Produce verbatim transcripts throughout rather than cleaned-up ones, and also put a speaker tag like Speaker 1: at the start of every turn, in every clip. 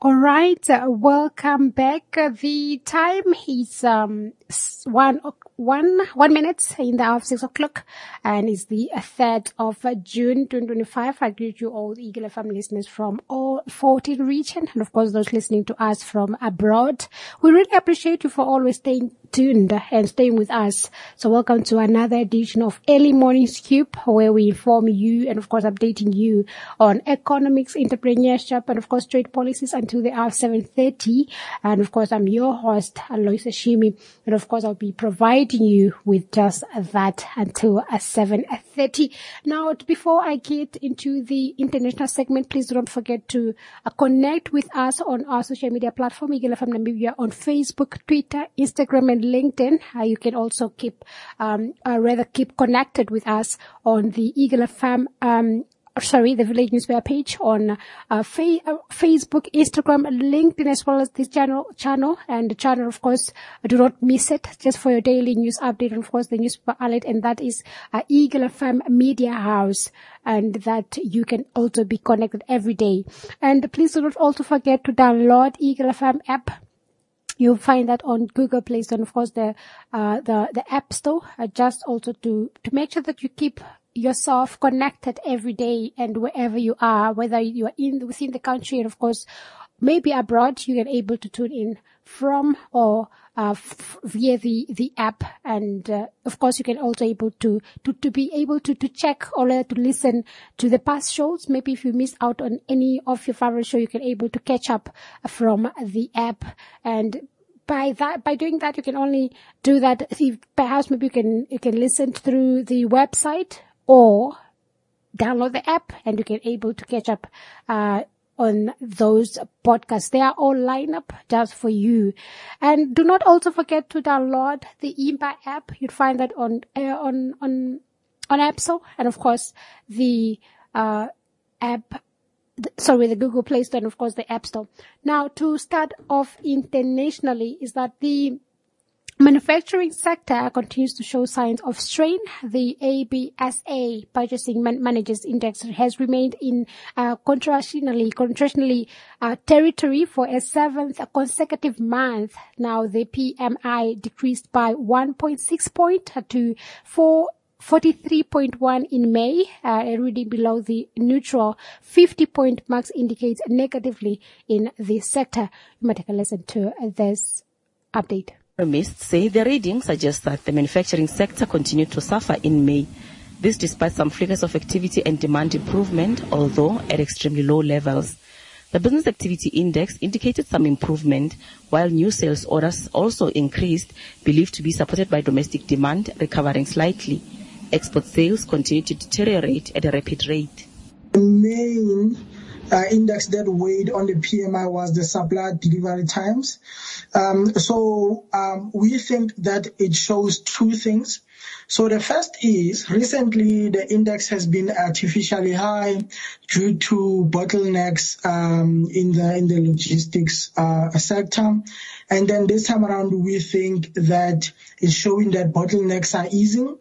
Speaker 1: All right, uh, welcome back. Uh, the time is um one one one minute in the hour of six o'clock, and it's the third of uh, June, twenty twenty five. I greet you all, Eagle F M listeners from all fourteen regions, and of course those listening to us from abroad. We really appreciate you for always staying tuned and staying with us. So welcome to another edition of Early Morning Scoop, where we inform you and of course updating you on economics, entrepreneurship, and of course trade policies until the hour seven thirty. And of course I'm your host, Aloisa Shimi, and of course I'll be providing you with just that until seven thirty. Now, before I get into the international segment, please don't forget to uh, connect with us on our social media platform, Eagle F M Namibia, on Facebook, Twitter, Instagram, and LinkedIn. Uh, you can also keep, um, uh, rather keep connected with us on the Eagle F M, um, sorry, the Village Newspaper page on uh, fa- uh, Facebook, Instagram, LinkedIn, as well as this channel, channel and the channel, of course, do not miss it, just for your daily news update, and of course the newspaper alert, and that is uh, Eagle F M Media House, and that you can also be connected every day. And please do not also forget to download Eagle F M app. You'll find that on Google Play Store and of course the, uh, the, the App Store, uh, just also to, to make sure that you keep yourself connected every day and wherever you are, whether you are in, within the country and of course maybe abroad, you are able to tune in from or, uh, f- via the, the app. And, uh, of course you can also able to, to, to be able to, to check or to listen to the past shows. Maybe if you miss out on any of your favorite show, you can able to catch up from the app. And by that, by doing that, you can only do that if perhaps maybe you can, you can listen through the website or download the app and you can able to catch up, uh, on those podcasts. They are all lined up just for you. And do not also forget to download the I M P A app. You'd find that on, uh, on, on, on App Store and of course the, uh, app, sorry, the Google Play Store and of course the App Store. Now, to start off internationally is that the manufacturing sector continues to show signs of strain. The A B S A Purchasing Man- Managers Index has remained in uh, contractionally, contractionally uh, territory for a seventh consecutive month. Now, the P M I decreased by one point six point to four. forty-three point one in May, uh, a reading below the neutral fifty point marks indicates negatively in the sector. You might take a listen to this update.
Speaker 2: Economists say the reading suggests that the manufacturing sector continued to suffer in May. This despite some figures of activity and demand improvement, although at extremely low levels. The Business Activity Index indicated some improvement, while new sales orders also increased, believed to be supported by domestic demand recovering slightly. Export sales continue to deteriorate at a rapid rate.
Speaker 3: The main uh, index that weighed on the P M I was the supply delivery times. Um, so um, we think that it shows two things. So the first is recently the index has been artificially high due to bottlenecks um, in the in the logistics uh, sector. And then this time around we think that it's showing that bottlenecks are easing.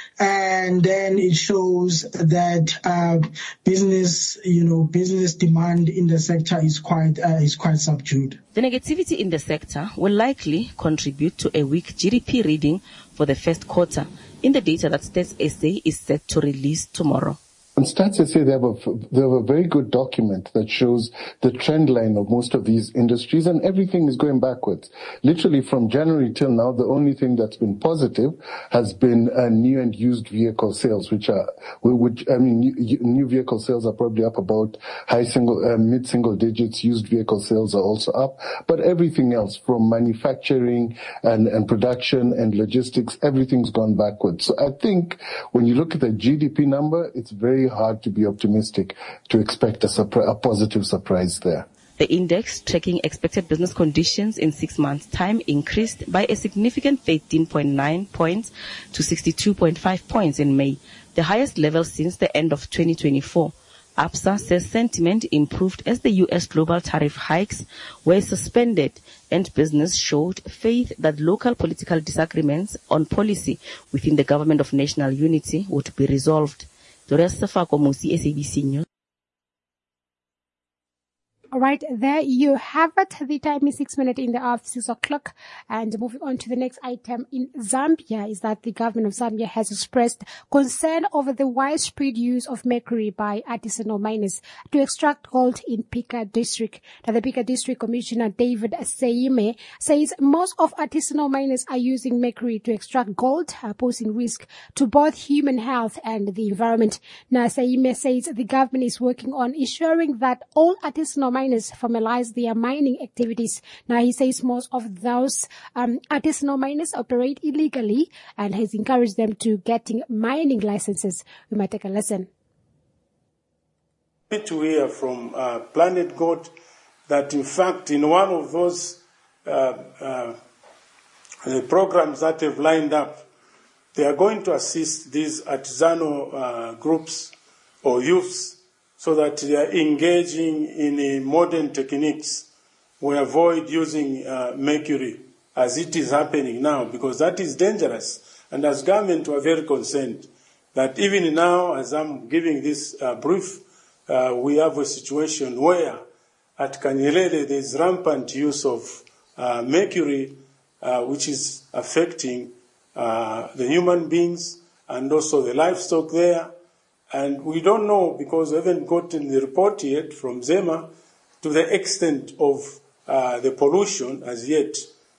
Speaker 3: And then it shows that uh, business, you know, business demand in the sector is quite uh, is quite subdued.
Speaker 2: The negativity in the sector will likely contribute to a weak G D P reading for the first quarter in the data that Stats S A is set to release tomorrow.
Speaker 4: On Stats S A, they have a, they have a very good document that shows the trend line of most of these industries, and everything is going backwards. Literally from January till now, the only thing that's been positive has been uh, new and used vehicle sales, which are, which, I mean, new, new vehicle sales are probably up about high single, uh, mid single digits. Used vehicle sales are also up, but everything else from manufacturing and, and production and logistics, everything's gone backwards. So I think when you look at the G D P number, it's very hard to be optimistic to expect a, surpri- a positive surprise there.
Speaker 2: The index, tracking expected business conditions in six months' time, increased by a significant thirteen point nine points to sixty-two point five points in May, the highest level since the end of twenty twenty-four. APSA says sentiment improved as the U S global tariff hikes were suspended and business showed faith that local political disagreements on policy within the government of national unity would be resolved. Doria Safako, Musi, S A B C News.
Speaker 1: All right, there you have it. The time is six minutes in the after six o'clock. And moving on to the next item in Zambia is that the government of Zambia has expressed concern over the widespread use of mercury by artisanal miners to extract gold in Pika district. Now, the Pika district commissioner David Seime says most of artisanal miners are using mercury to extract gold, uh, posing risk to both human health and the environment. Now, Seime says the government is working on ensuring that all artisanal miners formalize their mining activities. Now, he says most of those um, artisanal miners operate illegally and has encouraged them to getting mining licenses. We might take a listen.
Speaker 5: To hear from uh, Planet God that, in fact, in one of those uh, uh, the programs that have lined up, they are going to assist these artisanal uh, groups or youths so that they are engaging in uh, modern techniques. We avoid using uh, mercury as it is happening now, because that is dangerous. And as government, we are very concerned that even now, as I'm giving this uh, brief, uh, we have a situation where at Kanyelele there is rampant use of uh, mercury, uh, which is affecting uh, the human beings and also the livestock there. And we don't know, because we haven't gotten the report yet from ZEMA to the extent of uh, the pollution as yet.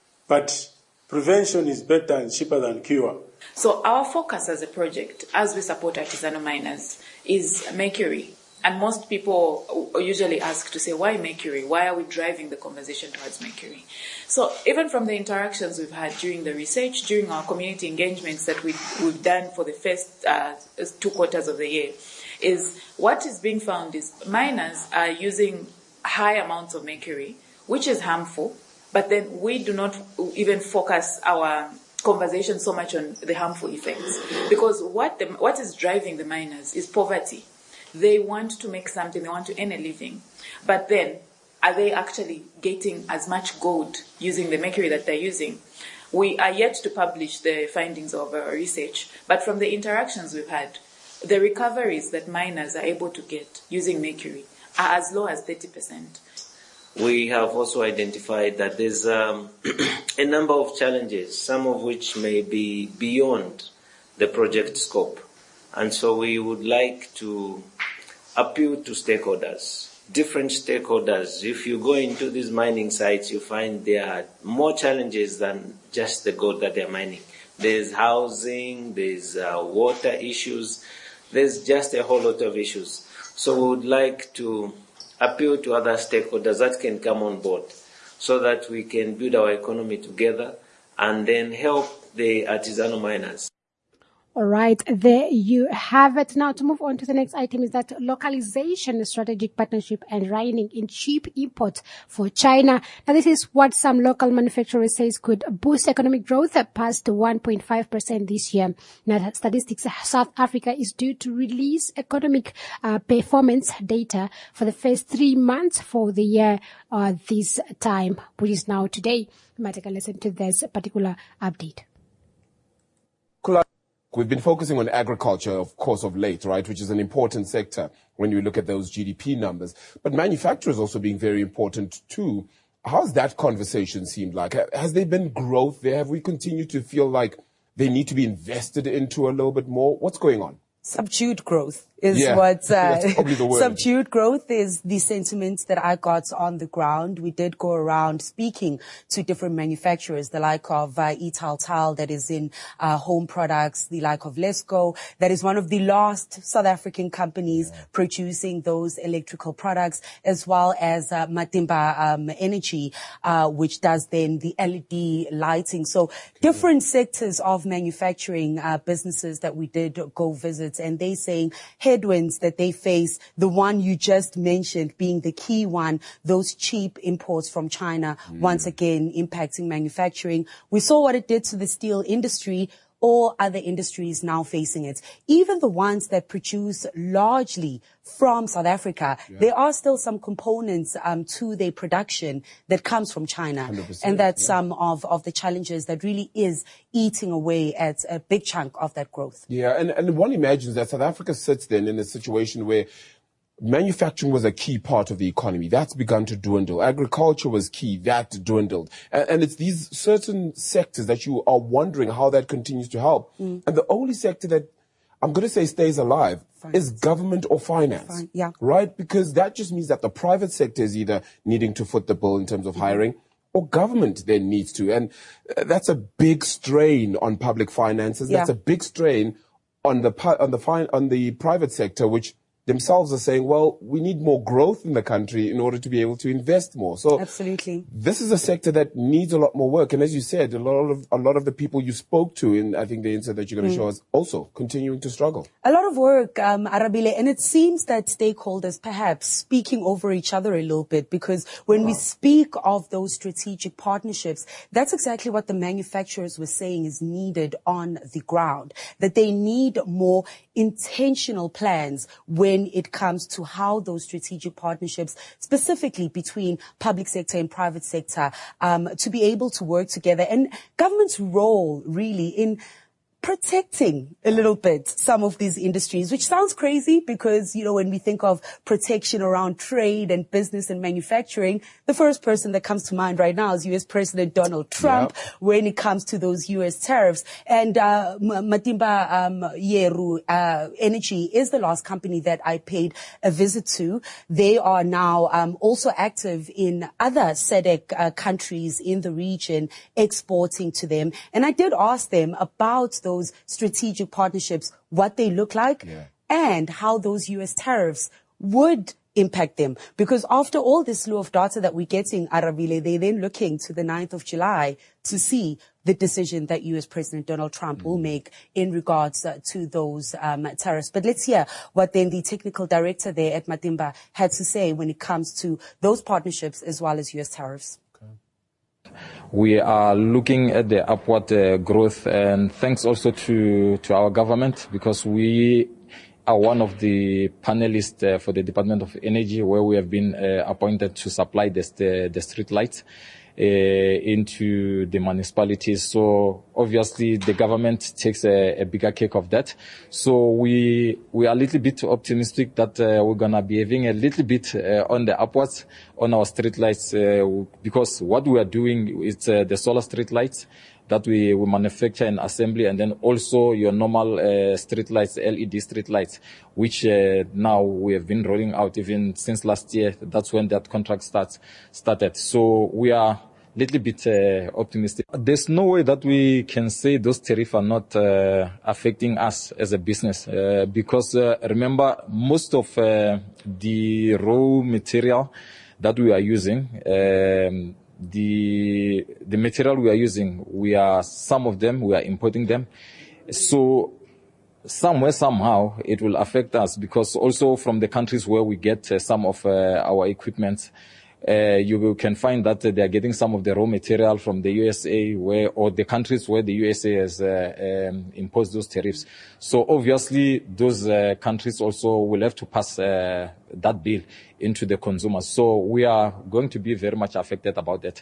Speaker 5: But prevention is better and cheaper than cure.
Speaker 6: So our focus as a project, as we support artisanal miners, is mercury. And most people usually ask to say, why mercury? Why are we driving the conversation towards mercury? So even from the interactions we've had during the research, during our community engagements that we've, we've done for the first uh, two quarters of the year, is what is being found is miners are using high amounts of mercury, which is harmful, but then we do not even focus our conversation so much on the harmful effects. Because what, the, what is driving the miners is poverty. They want to make something, they want to earn a living. But then, are they actually getting as much gold using the mercury that they're using? We are yet to publish the findings of our research, but from the interactions we've had, the recoveries that miners are able to get using mercury are as low as thirty percent.
Speaker 7: We have also identified that there's um, a number of challenges, some of which may be beyond the project scope. And so we would like to appeal to stakeholders, different stakeholders. If you go into these mining sites, you find there are more challenges than just the gold that they're mining. There's housing, there's uh, water issues, there's just a whole lot of issues. So we would like to appeal to other stakeholders that can come on board so that we can build our economy together and then help the artisanal miners.
Speaker 1: All right, there you have it. Now to move on to the next item is that localization, strategic partnership and reining in cheap import for China. Now this is what some local manufacturers says could boost economic growth past one point five percent this year. Now statistics, South Africa is due to release economic uh, performance data for the first three months for the year uh, this time, which is now today. You might take a listen to this particular update.
Speaker 8: We've been focusing on agriculture, of course, of late, right, which is an important sector when you look at those G D P numbers. But manufacturers also being very important too. How's that conversation seemed like? Has there been growth there? Have we continued to feel like they need to be invested into a little bit more? What's going on?
Speaker 9: Subdued growth is
Speaker 8: yeah,
Speaker 9: what, uh,
Speaker 8: that's probably the word.
Speaker 9: Subdued growth is the sentiment that I got on the ground. We did go around speaking to different manufacturers, the like of uh, Italtal that is in uh, home products, the like of Lesco that is one of the last South African companies yeah. producing those electrical products, as well as uh, Matimba um, Energy, uh, which does then the L E D lighting. So okay. different sectors of manufacturing uh, businesses that we did go visit, and they saying headwinds that they face, the one you just mentioned being the key one, those cheap imports from China, mm. once again impacting manufacturing. We saw what it did to the steel industry. All other industries now facing it. Even the ones that produce largely from South Africa, yeah. there are still some components um, to their production that comes from China. And that's yeah. some of, of the challenges that really is eating away at a big chunk of that growth.
Speaker 8: Yeah, and, and one imagines that South Africa sits then in a situation where manufacturing was a key part of the economy. That's begun to dwindle. Agriculture was key. That dwindled. And, and it's these certain sectors that you are wondering how that continues to help. Mm. And the only sector that I'm going to say stays alive finance. Is government or finance. Fine. Yeah. Right? Because that just means that the private sector is either needing to foot the bill in terms of mm-hmm. hiring, or government then needs to. And uh, that's a big strain on public finances. Yeah. That's a big strain on the on the fi- on the private sector, which themselves are saying, well, we need more growth in the country in order to be able to invest more. So
Speaker 9: absolutely,
Speaker 8: this is a sector that needs a lot more work. And as you said, a lot of a lot of the people you spoke to in, I think, the insight that you're going to mm. show us also continuing to struggle.
Speaker 9: A lot of work, um, Arabile, and it seems that stakeholders perhaps speaking over each other a little bit, because when wow. we speak of those strategic partnerships, that's exactly what the manufacturers were saying is needed on the ground, that they need more intentional plans when it comes to how those strategic partnerships, specifically between public sector and private sector, um, to be able to work together, and government's role really in protecting a little bit some of these industries, which sounds crazy because, you know, when we think of protection around trade and business and manufacturing, the first person that comes to mind right now is U S President Donald Trump yep. when it comes to those U S tariffs. And uh, Matimba um, Yeru uh, Energy is the last company that I paid a visit to. They are now um, also active in other S A D C uh, countries in the region, exporting to them. And I did ask them about those strategic partnerships, what they look like, yeah. and how those U S tariffs would impact them. Because after all this slew of data that we're getting, Arabile, they're then looking to the ninth of July to see the decision that U S President Donald Trump mm-hmm. will make in regards uh, to those um, tariffs. But let's hear what then the technical director there at Matimba had to say when it comes to those partnerships as well as U S tariffs.
Speaker 10: We are looking at the upward uh, growth, and thanks also to, to our government, because we are one of the panelists uh, for the Department of Energy, where we have been uh, appointed to supply the, the, the street lights uh, into the municipalities. So obviously the government takes a, a bigger cake of that. So we we are a little bit optimistic that uh, we're gonna be having a little bit uh, on the upwards on our street lights, uh, because what we are doing is uh, the solar street lights that we, we manufacture and assembly, and then also your normal uh, street lights, L E D street lights, which uh, now we have been rolling out even since last year. That's when that contract starts started. So we are a little bit uh, optimistic. There's no way that we can say those tariffs are not uh, affecting us as a business, uh, because uh, remember, most of uh, the raw material that we are using, um, the the material we are using, we are some of them we are importing them. So somewhere, somehow, it will affect us, because also from the countries where we get uh, some of uh, our equipment, uh, you can find that uh, they are getting some of the raw material from the U S A, where or the countries where the U S A has uh, um, imposed those tariffs. So obviously, those uh, countries also will have to pass uh, that bill into the consumers. So we are going to be very much affected about that.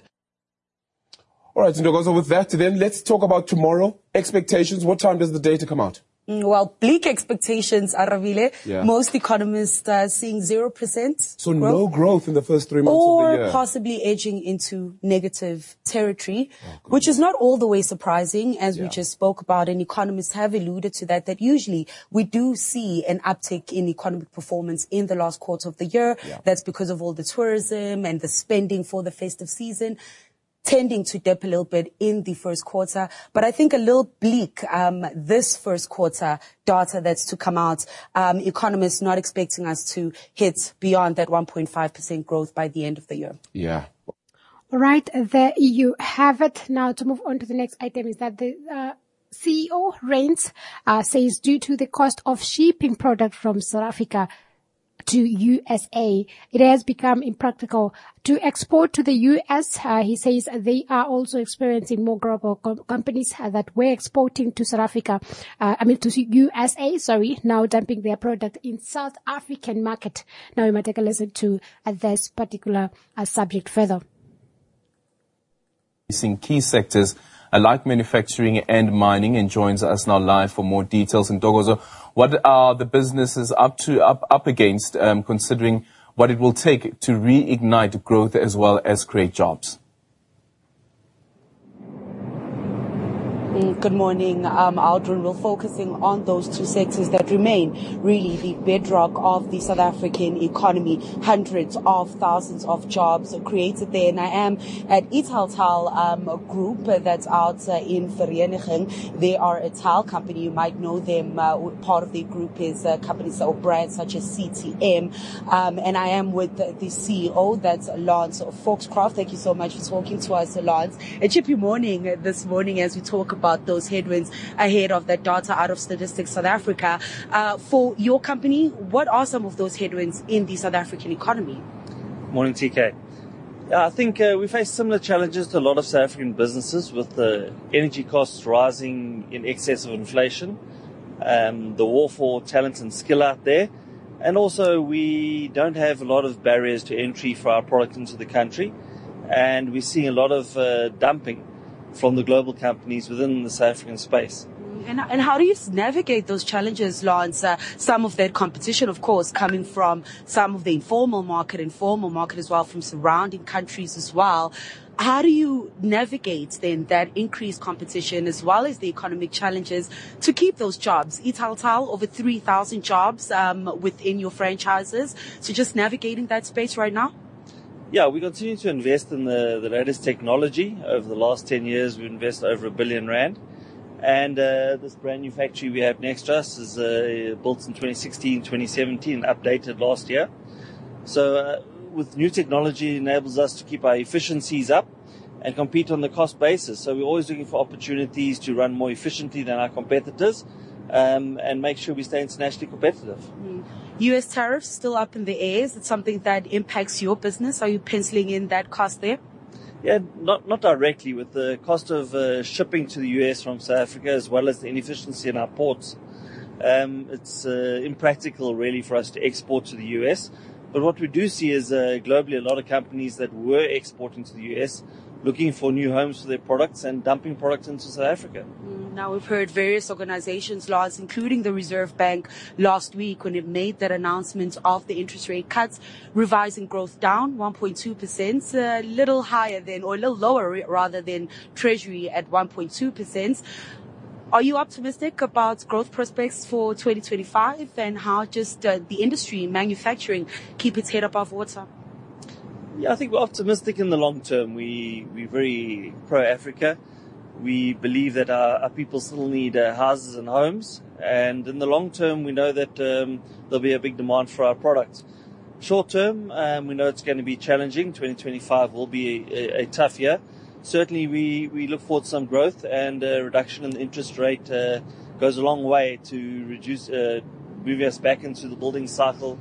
Speaker 8: All right, Ndogozo, with that, then let's talk about tomorrow. Expectations. What time does the data come out?
Speaker 9: Well, bleak expectations, Arabile. Yeah. Most economists are seeing zero percent.
Speaker 8: So growth. No growth in the first three months
Speaker 9: or
Speaker 8: of the year.
Speaker 9: Or possibly edging into negative territory, oh, which is not all the way surprising, as yeah. we just spoke about, and economists have alluded to that, that usually we do see an uptick in economic performance in the last quarter of the year. Yeah. That's because of all the tourism and the spending for the festive season, tending to dip a little bit in the first quarter. But I think a little bleak, um, this first quarter data that's to come out. Um, economists not expecting us to hit beyond that one point five percent growth by the end of the year.
Speaker 8: Yeah.
Speaker 1: All right. There you have it. Now to move on to the next item is that the, uh, C E O Rains, uh, says due to the cost of shipping product from South Africa to U S A, it has become impractical to export to the U S. Uh, he says they are also experiencing more global com- companies uh, that were exporting to South Africa, uh, I mean to U S A, sorry, now dumping their product in South African market. Now we might take a listen to uh, this particular uh, subject further.
Speaker 11: In key sectors like manufacturing and mining, and joins us now live for more details. And Ntokozo, what are the businesses up to up up against, um, considering what it will take to reignite growth as well as create jobs?
Speaker 9: Good morning, um, Aldrin. We're focusing on those two sectors that remain really the bedrock of the South African economy. Hundreds of thousands of jobs created there. And I am at Italtal um, Group that's out uh, in Vereeniging. They are a tile company. You might know them. Uh, part of their group is uh, companies or brands such as C T M. Um, and I am with the C E O, that's Lance Foxcroft. Thank you so much for talking to us, Lance. A chippy morning this morning as we talk about about those headwinds ahead of that data out of Statistics South Africa. Uh, for your company, what are some of those headwinds in the South African economy?
Speaker 12: Morning, T K. Yeah, I think uh, we face similar challenges to a lot of South African businesses, with the energy costs rising in excess of inflation, um, the war for talent and skill out there, and also we don't have a lot of barriers to entry for our product into the country, and we're seeing a lot of uh, dumping from the global companies within the South African space.
Speaker 9: And, and how do you navigate those challenges, Lance? Uh, some of that competition, of course, coming from some of the informal market, informal market as well, from surrounding countries as well. How do you navigate then that increased competition as well as the economic challenges to keep those jobs? Italtal, over three thousand jobs um, within your franchises. So just navigating that space right now?
Speaker 12: Yeah, we continue to invest in the, the latest technology. Over the last ten years, we've invested over a billion rand. And uh, this brand new factory we have next to us is uh, built in twenty sixteen, twenty seventeen, updated last year. So uh, with new technology, it enables us to keep our efficiencies up and compete on the cost basis. So we're always looking for opportunities to run more efficiently than our competitors um, and make sure we stay internationally competitive.
Speaker 9: Mm. U S tariffs still up in the air. Is it something that impacts your business? Are you penciling in that cost there?
Speaker 12: Yeah, not not directly. With the cost of uh, shipping to the U S from South Africa, as well as the inefficiency in our ports, um, it's uh, impractical really for us to export to the U S. But what we do see is uh, globally a lot of companies that were exporting to the U S looking for new homes for their products and dumping products into South Africa.
Speaker 9: Now, we've heard various organizations, Lars, including the Reserve Bank last week when it made that announcement of the interest rate cuts, revising growth down one point two percent, a little higher than, or a little lower rather than Treasury at one point two percent. Are you optimistic about growth prospects for twenty twenty-five and how just uh, the industry, manufacturing, keep its head above water?
Speaker 12: Yeah, I think we're optimistic in the long term. We, we're very pro-Africa. We believe that our, our people still need uh, houses and homes. And in the long term, we know that um, there'll be a big demand for our products. Short term, um, we know it's going to be challenging. twenty twenty-five will be a, a, a tough year. Certainly, we, we look forward to some growth, and a reduction in the interest rate uh, goes a long way to reduce, uh, moving us back into the building cycle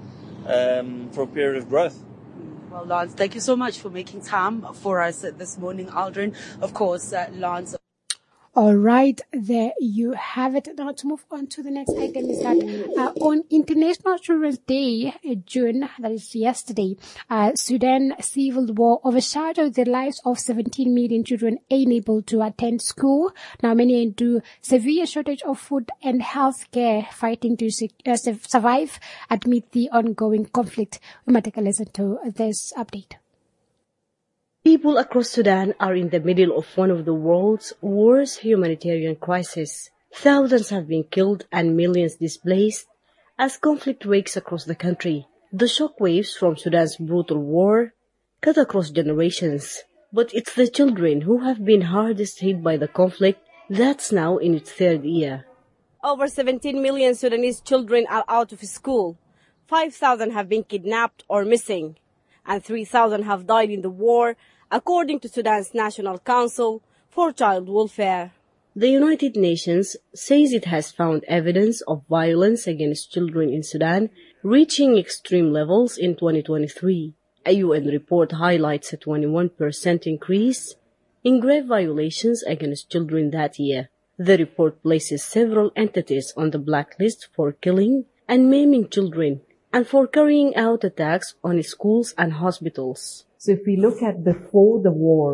Speaker 12: um, for a period of growth.
Speaker 9: Well, Lance, thank you so much for making time for us this morning, Aldrin. Of course, uh, Lance.
Speaker 1: All right, there you have it. Now to move on to the next item is that uh, on International Children's Day, uh, June, that is yesterday, uh, Sudan civil war overshadowed the lives of seventeen million children unable to attend school. Now many into severe shortage of food and health care, fighting to uh, survive amid the ongoing conflict. We might take a listen to this update.
Speaker 13: People across Sudan are in the middle of one of the world's worst humanitarian crises. Thousands have been killed and millions displaced as conflict rakes across the country. The shockwaves from Sudan's brutal war cut across generations, but it's the children who have been hardest hit by the conflict that's now in its third year.
Speaker 14: Over seventeen million Sudanese children are out of school. five thousand have been kidnapped or missing, and three thousand have died in the war, according to Sudan's National Council for Child Welfare.
Speaker 13: The United Nations says it has found evidence of violence against children in Sudan reaching extreme levels in twenty twenty-three. A U N report highlights a twenty-one percent increase in grave violations against children that year. The report places several entities on the blacklist for killing and maiming children and for carrying out attacks on schools and hospitals.
Speaker 15: So if we look at before the war,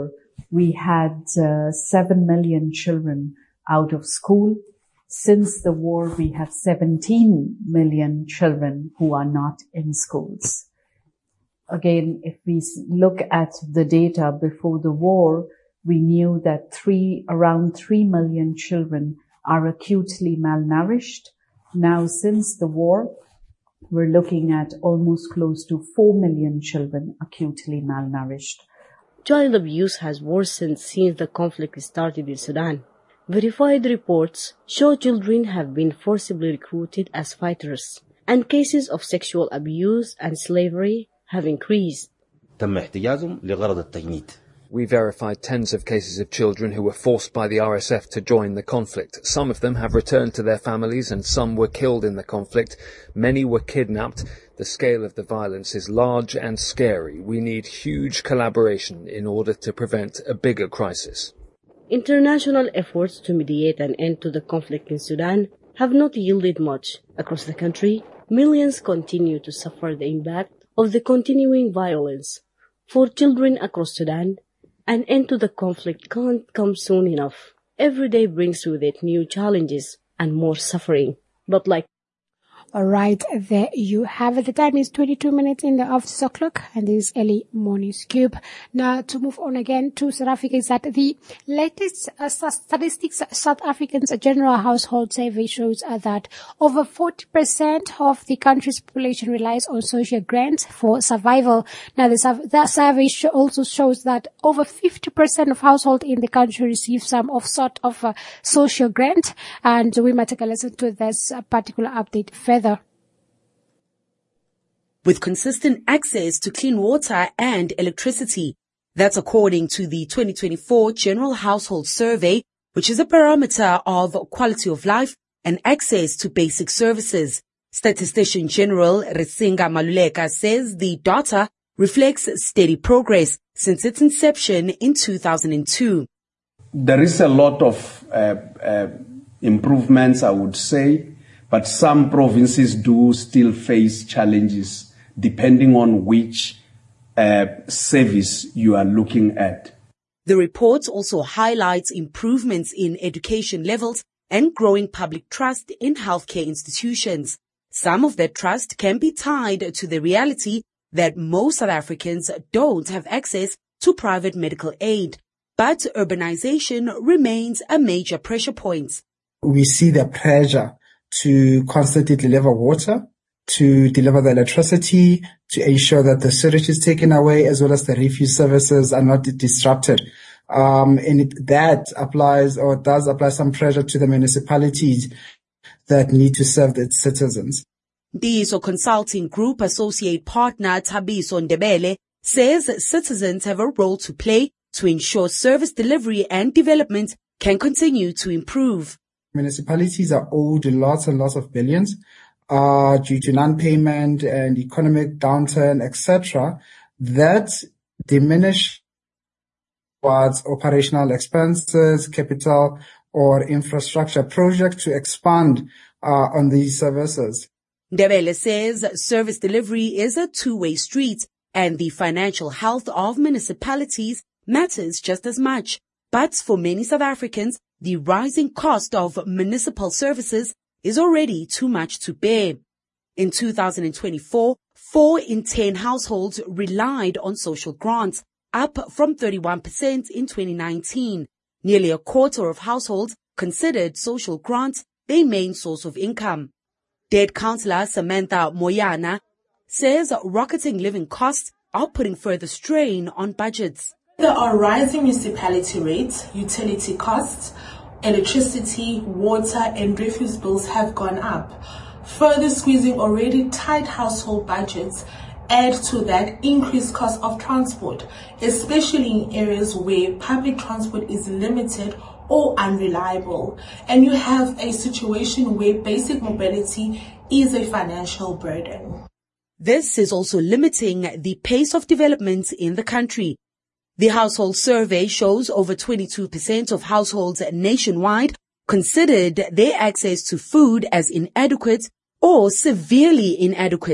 Speaker 15: we had uh, seven million children out of school. Since the war, we have seventeen million children who are not in schools. Again, if we look at the data before the war, we knew that three, around three million children are acutely malnourished. Now, since the war, we're looking at almost close to four million children acutely malnourished.
Speaker 13: Child abuse has worsened since the conflict started in Sudan. Verified reports show children have been forcibly recruited as fighters, and cases of sexual abuse and slavery have increased.
Speaker 16: تم احتجازهم لغرض التجنيد.
Speaker 17: We verified tens of cases of children who were forced by the R S F to join the conflict. Some of them have returned to their families and some were killed in the conflict. Many were kidnapped. The scale of the violence is large and scary. We need huge collaboration in order to prevent a bigger crisis.
Speaker 13: International efforts to mediate an end to the conflict in Sudan have not yielded much. Across the country, millions continue to suffer the impact of the continuing violence. For children across Sudan, an end to the conflict can't come soon enough. Every day brings with it new challenges and more suffering. But like
Speaker 1: All right, there you have it. The time is twenty-two minutes in the after six o'clock, and this is early morning scoop. Now, to move on again to South Africa, is that the latest uh, statistics South Africans General Household Survey shows uh, that over forty percent of the country's population relies on social grants for survival. Now, the, that survey sh- also shows that over fifty percent of households in the country receive some of sort of uh, social grant, and we might take a listen to this uh, particular update further.
Speaker 18: With consistent access to clean water and electricity. That's according to the twenty twenty-four General Household Survey, which is a parameter of quality of life and access to basic services. Statistician General Risinga Maluleka says the data reflects steady progress since its inception in two thousand two.
Speaker 19: There is a lot of uh, uh, improvements, I would say, but some provinces do still face challenges depending on which uh, service you are looking at.
Speaker 18: The report also highlights improvements in education levels and growing public trust in healthcare institutions. Some of that trust can be tied to the reality that most South Africans don't have access to private medical aid, but urbanization remains a major pressure point.
Speaker 20: We see the pressure to constantly deliver water, to deliver the electricity, to ensure that the sewage is taken away, as well as the refuse services are not disrupted. Um, and it, that applies or does apply some pressure to the municipalities that need to serve its citizens.
Speaker 18: D S O Consulting Group Associate Partner Thabiso Ndebele says citizens have a role to play to ensure service delivery and development can continue to improve.
Speaker 20: Municipalities are owed lots and lots of billions uh, due to non-payment and economic downturn, et cetera. That diminish towards operational expenses, capital, or infrastructure projects to expand uh, on these services.
Speaker 18: Ndebele says service delivery is a two-way street and the financial health of municipalities matters just as much. But for many South Africans, the rising cost of municipal services is already too much to bear. In two thousand twenty-four, four in ten households relied on social grants, up from thirty-one percent in twenty nineteen. Nearly a quarter of households considered social grants their main source of income. Dead councillor Samantha Moyana says rocketing living costs are putting further strain on budgets.
Speaker 21: There are rising municipality rates, utility costs, electricity, water and refuse bills have gone up, further squeezing already tight household budgets. Add to that increased cost of transport, especially in areas where public transport is limited or unreliable, and you have a situation where basic mobility is a financial burden.
Speaker 18: This is also limiting the pace of development in the country. The household survey shows over twenty-two percent of households nationwide considered their access to food as inadequate or severely inadequate.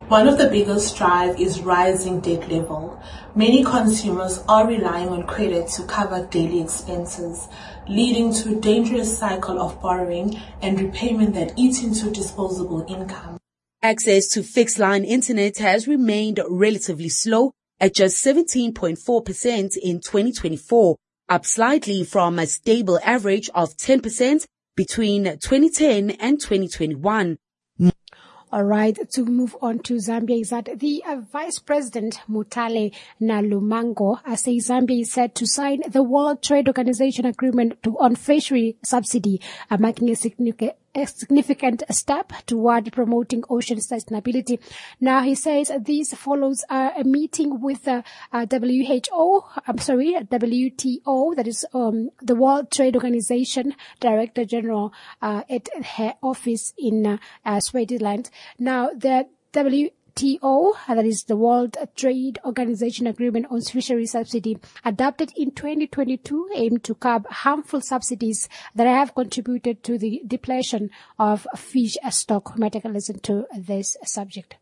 Speaker 21: One of the biggest drive is rising debt level. Many consumers are relying on credit to cover daily expenses, leading to a dangerous cycle of borrowing and repayment that eats into disposable income.
Speaker 18: Access to fixed line internet has remained relatively slow at just seventeen point four percent in twenty twenty-four, up slightly from a stable average of ten percent between twenty ten and twenty twenty-one.
Speaker 1: All right, to move on to Zambia is that the uh, Vice President Mutale Nalumango uh, says Zambia is set to sign the World Trade Organization agreement to, on fishery subsidy, uh, marking a significant a significant step toward promoting ocean sustainability. Now, he says this follows uh, a meeting with uh, uh, W H O, I'm sorry, W T O, that is um, the World Trade Organization Director General uh, at her office in uh, uh, Switzerland. Now, the W T O, that is the World Trade Organization Agreement on Fishery Subsidy, adopted in twenty twenty-two, aimed to curb harmful subsidies that have contributed to the depletion of fish stock. We might take a listen to this subject.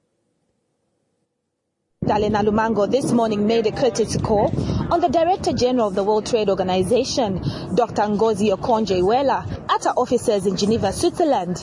Speaker 3: Mutale Nalumango this morning made a courtesy call on the Director General of the World Trade Organization, Doctor Ngozi Okonjo-Iweala, at her offices in Geneva, Switzerland.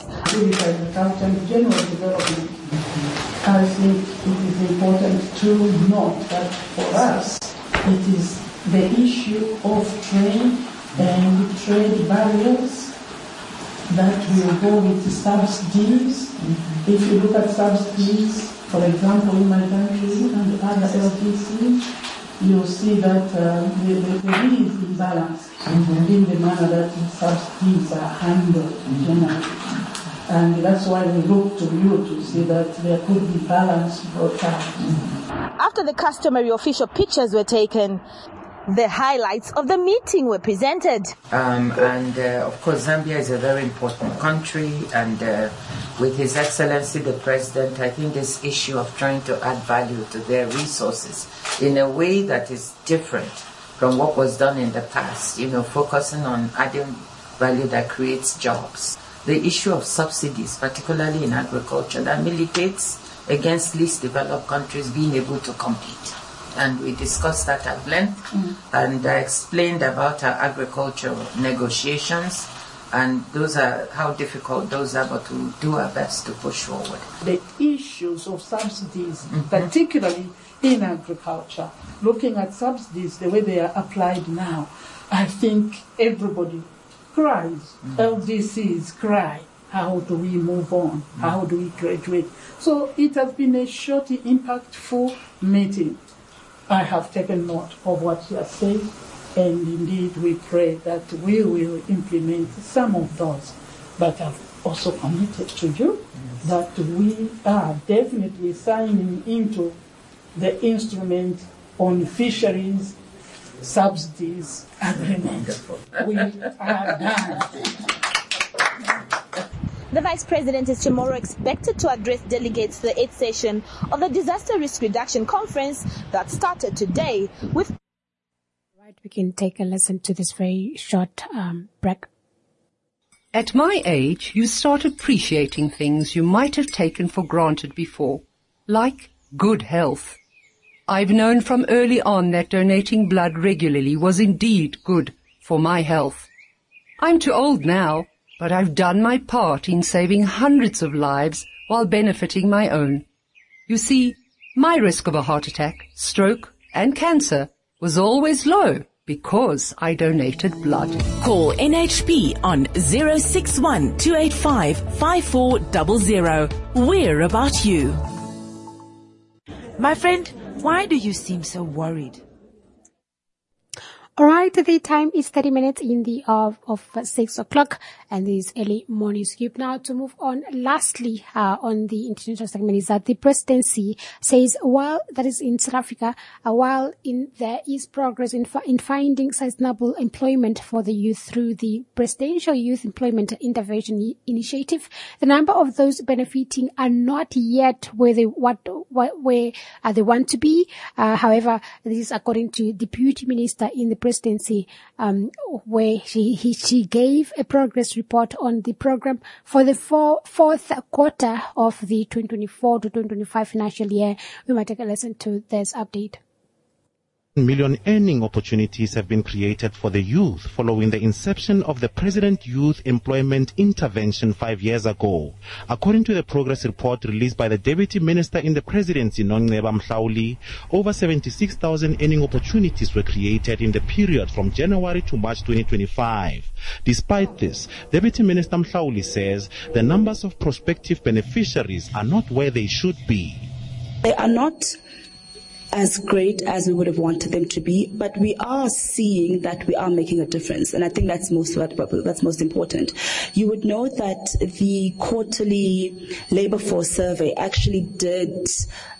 Speaker 22: I think it is important to note that for us, it is the issue of trade and trade barriers that will go with subsidies. Mm-hmm. If you look at subsidies, for example, in my country and other L T Cs, you'll see that uh, there really is imbalance mm-hmm. in the manner that subsidies are handled generally. And that's why we look to you to see that there could be balance brought out.
Speaker 3: After the customary official pictures were taken, the highlights of the meeting were presented.
Speaker 23: Um, and uh, of course, Zambia is a very important country, and uh, with His Excellency the President, I think this issue of trying to add value to their resources in a way that is different from what was done in the past, you know, focusing on adding value that creates jobs. The issue of subsidies, particularly in agriculture, that militates against least developed countries being able to compete. And we discussed that at length, mm. and I explained about our agricultural negotiations, and those are how difficult those are, but we'll do our best to push forward.
Speaker 22: The issues of subsidies, mm-hmm. particularly in agriculture, looking at subsidies the way they are applied now, I think everybody cries, mm. L D Cs cry, how do we move on, mm. how do we graduate? So it has been a short, impactful meeting. I have taken note of what you have said, and indeed we pray that we will implement some of those. But I've also committed to you yes. that we are definitely signing into the instrument on fisheries subsidies agreement. We are done.
Speaker 3: The Vice President is tomorrow expected to address delegates to the eighth session of the Disaster Risk Reduction Conference that started today with...
Speaker 1: Right, we can take a listen to this very short um, break.
Speaker 24: At my age, you start appreciating things you might have taken for granted before, like good health. I've known from early on that donating blood regularly was indeed good for my health. I'm too old now, but I've done my part in saving hundreds of lives while benefiting my own. You see, my risk of a heart attack, stroke, and cancer was always low because I donated blood.
Speaker 25: Call N H P on zero six one, two eight five, five four zero zero. We're about you.
Speaker 26: My friend, why do you seem so worried?
Speaker 1: All right, the time is thirty minutes in the of of six o'clock, and this early morning scoop. Now to move on. Lastly, uh, on the international segment is that the presidency says while that is in South Africa, uh, while in there is progress in fi- in finding sustainable employment for the youth through the Presidential Youth Employment Intervention Initiative, the number of those benefiting are not yet where they what, what where uh, they want to be. Uh, however, this is according to Deputy Minister in the presidency, um, where she, he, she gave a progress report on the program for the four, fourth quarter of the twenty twenty-four to twenty twenty-five financial year. We might take a listen to this update.
Speaker 2: Million earning opportunities have been created for the youth following the inception of the President Youth Employment Intervention five years ago. According to the progress report released by the Deputy Minister in the Presidency, Nongceba Mhlauli, over seventy-six thousand earning opportunities were created in the period from January to March twenty twenty-five. Despite this, Deputy Minister Mhlauli says the numbers of prospective beneficiaries are not where they should be.
Speaker 4: They are not as great as we would have wanted them to be, but we are seeing that we are making a difference, and I think that's most that's most important. You would know that the quarterly labor force survey actually did.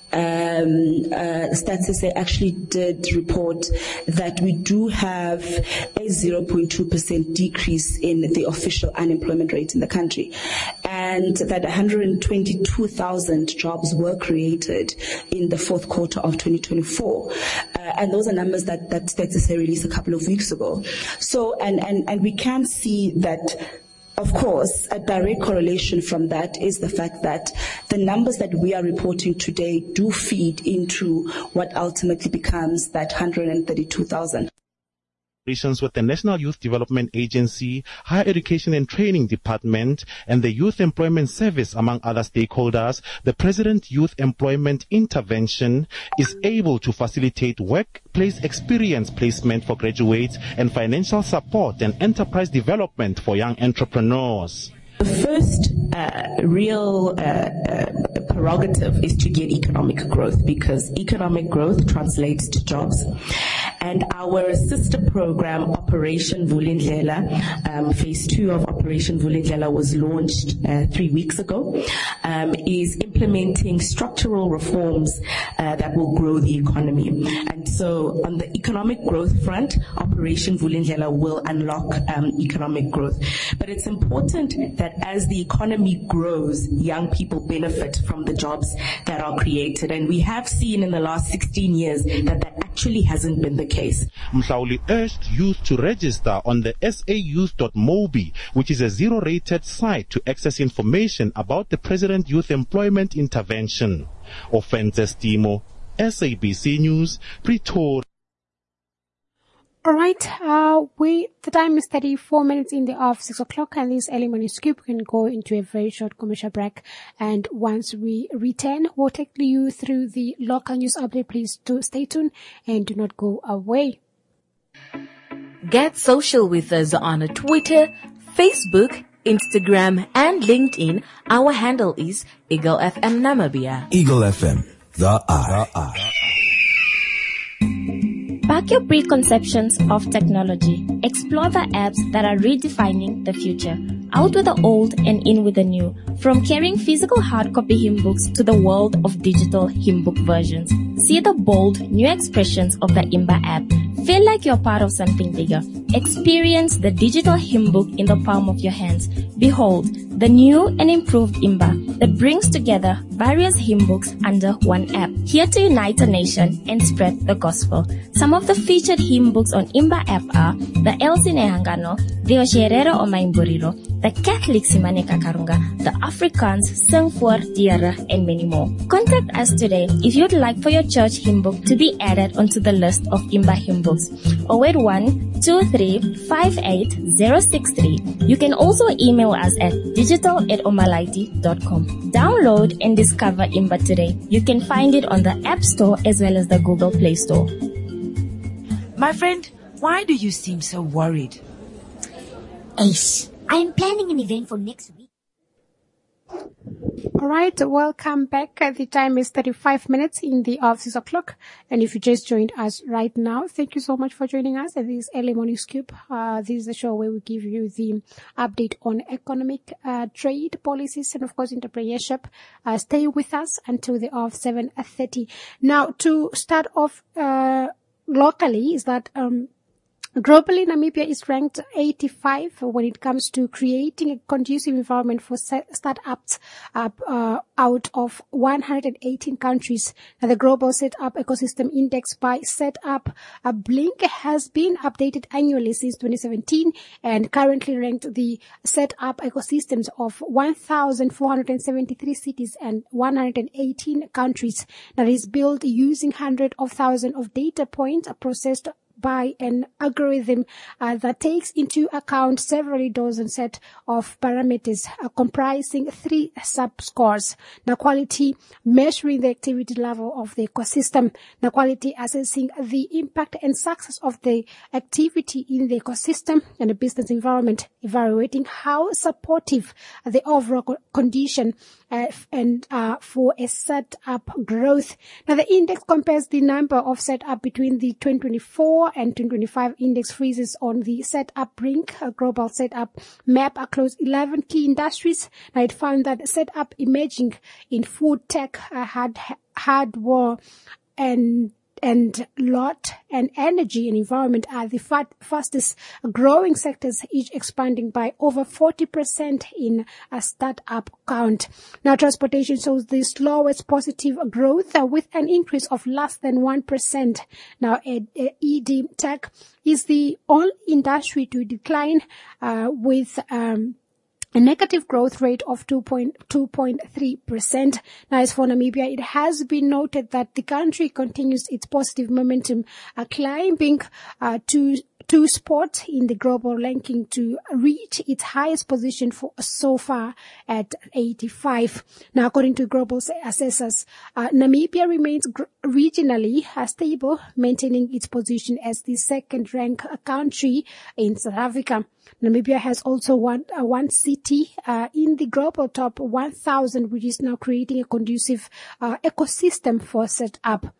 Speaker 4: Um, uh, Stats they actually did report that we do have a zero point two percent decrease in the official unemployment rate in the country, and that one hundred twenty-two thousand jobs were created in the fourth quarter of twenty twenty-four. Uh, and those are numbers that, that Stats released a couple of weeks ago. So, and, and, and we can see that. Of course, a direct correlation from that is the fact that the numbers that we are reporting today do feed into what ultimately becomes that one hundred thirty-two thousand.
Speaker 2: With the National Youth Development Agency, Higher Education and Training Department, and the Youth Employment Service, among other stakeholders, the President Youth Employment Intervention is able to facilitate workplace experience placement for graduates and financial support and enterprise development for young entrepreneurs.
Speaker 5: The first uh, real uh, uh, prerogative is to get economic growth, because economic growth translates to jobs. And our sister program, Operation Vulindlela, um, phase two of Operation Vulindlela was launched uh, three weeks ago, um, is implementing structural reforms uh, that will grow the economy. And so on the economic growth front, Operation Vulindlela will unlock um, economic growth. But it's important that as the economy grows, young people benefit from the jobs that are created. And we have seen in the last sixteen years that that actually hasn't been the case.
Speaker 2: Mhlauli urged youth to register on the s a youth dot mobi, which is a zero-rated site to access information about the President Youth Employment Intervention. Offenses Timo, S A B C News, Pretoria.
Speaker 1: All right, uh, we, the time is thirty-four minutes in the of six o'clock, and this early morning scoop can go into a very short commercial break. And once we return, we'll take you through the local news update. Please do stay tuned and do not go away.
Speaker 25: Get social with us on Twitter, Facebook, Instagram, and LinkedIn. Our handle is Eagle F M Namibia.
Speaker 6: Eagle F M, the I.
Speaker 7: Back your preconceptions of technology. Explore the apps that are redefining the future. Out with the old and in with the new. From carrying physical hard copy hymn books to the world of digital hymn book versions. See the bold, new expressions of the Imba app. Feel like you're part of something bigger. Experience the digital hymn book in the palm of your hands. Behold, the new and improved Imba that brings together various hymn books under one app. Here to unite a nation and spread the gospel. Some of the featured hymn books on Imba app are the Elsie Nehangano, the Osherero Omaimburiro, the Catholic Simaneka Karunga, the Afrikaans, Sing for Diara, and many more. Contact us today if you'd like for your church hymn book to be added onto the list of Imba hymn books. zero eight one, two three five eight zero six three. You can also email us at digital at omalaiti dot com. Download and discover Imba today. You can find it on the App Store as well as the Google Play Store.
Speaker 26: My friend, why do you seem so worried?
Speaker 10: Ace, I am planning an event for next week.
Speaker 1: All right, welcome back. The time is thirty-five minutes in the of six o'clock. And if you just joined us right now, thank you so much for joining us at this early morning scoop. Uh, this is the show where we give you the update on economic, uh, trade policies and of course entrepreneurship. Uh, stay with us until the of seven thirty. Now to start off, uh, locally is that, um, Globally, Namibia is ranked eighty-five when it comes to creating a conducive environment for startups uh, uh, out of one hundred eighteen countries. Now, the Global Setup Ecosystem Index by Setup uh, Blink has been updated annually since twenty seventeen and currently ranked the setup ecosystems of one thousand four hundred seventy-three cities and one hundred eighteen countries. That is built using hundreds of thousands of data points processed by an algorithm uh, that takes into account several dozen set of parameters uh, comprising three sub-scores. The quality measuring the activity level of the ecosystem, the quality assessing the impact and success of the activity in the ecosystem and the business environment, evaluating how supportive the overall co- condition uh, and uh, for a set-up growth. Now, the index compares the number of set-up between the twenty twenty-four and twenty twenty-five index freezes on the Setup Blink a global setup map across eleven key industries. Now, it found that setup emerging in food tech, uh, had hardware and and lot and energy and environment are the fat, fastest growing sectors, each expanding by over forty percent in a startup count. Now, transportation shows the slowest positive growth uh, with an increase of less than one percent. Now, E D tech is the only industry to decline uh, with um a negative growth rate of two point three percent. Now, as for Namibia, it has been noted that the country continues its positive momentum, uh, climbing uh, to two spots in the global ranking to reach its highest position for so far at eighty-five. Now, according to global assessors, uh, Namibia remains gr- regionally uh, stable, maintaining its position as the second-ranked country in South Africa. Namibia has also one, uh, one city uh, in the global top one thousand, which is now creating a conducive uh, ecosystem for set-up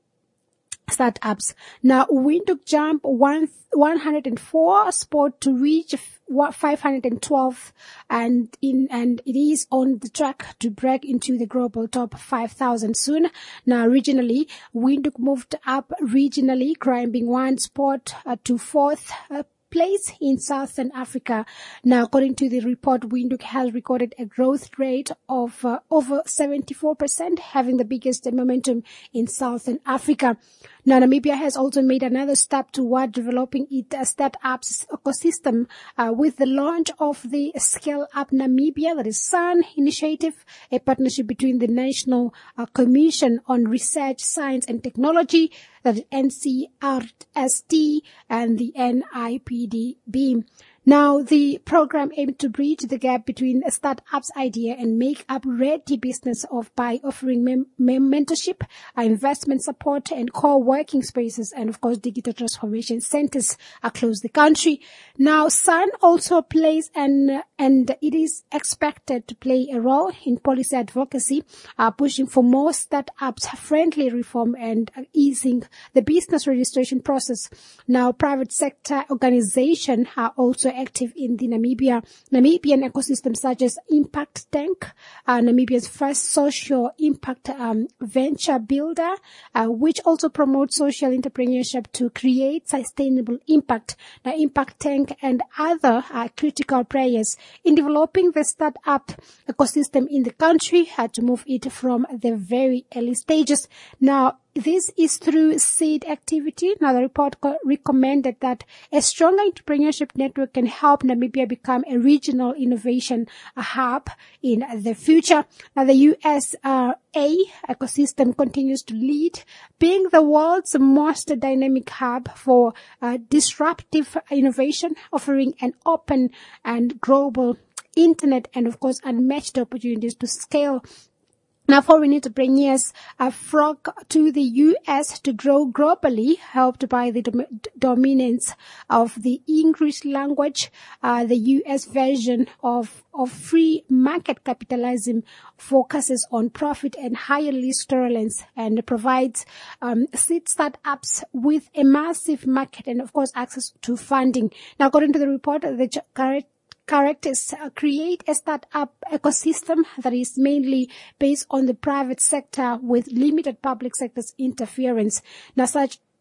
Speaker 1: startups. Now, Windhoek jump one, one hundred four spot to reach five hundred twelve, and in, and it is on the track to break into the global top five thousand soon. Now, regionally, Windhoek moved up regionally, climbing one spot uh, to fourth uh, place in Southern Africa. Now, according to the report, Windhoek has recorded a growth rate of uh, over seventy-four percent, having the biggest momentum in Southern Africa. Now, Namibia has also made another step toward developing its uh, startups ecosystem uh, with the launch of the Scale Up Namibia, that is SUN initiative, a partnership between the National uh, Commission on Research, Science and Technology, that is N C R S T, and the N I P D B. Now, the program aimed to bridge the gap between a startup's idea and make up ready business of by offering mem- mem- mentorship, uh, investment support, and co-working spaces, and of course, digital transformation centers across the country. Now, SUN also plays an and it is expected to play a role in policy advocacy, uh, pushing for more startups-friendly reform and uh, easing the business registration process. Now, private sector organizations are also active in the Namibia, Namibian ecosystem, such as Impact Tank, uh, Namibia's first social impact um, venture builder, uh, which also promotes social entrepreneurship to create sustainable impact. Now, Impact Tank and other uh, critical players in developing the startup ecosystem in the country had to move it from the very early stages. Now, this is through seed activity. Now, the report co- recommended that a strong entrepreneurship network can help Namibia become a regional innovation hub in the future. Now, the U S uh, A ecosystem continues to lead, being the world's most dynamic hub for uh, disruptive innovation, offering an open and global internet and, of course, unmatched opportunities to scale. Now, foreign entrepreneurs uh, flock to the U S to grow globally, helped by the dom- dominance of the English language. Uh, the U S version of, of free market capitalism focuses on profit and higher risk tolerance and provides um, seed startups with a massive market and, of course, access to funding. Now, according to the report, the correct characters uh, create a startup ecosystem that is mainly based on the private sector with limited public sector's interference. Now, such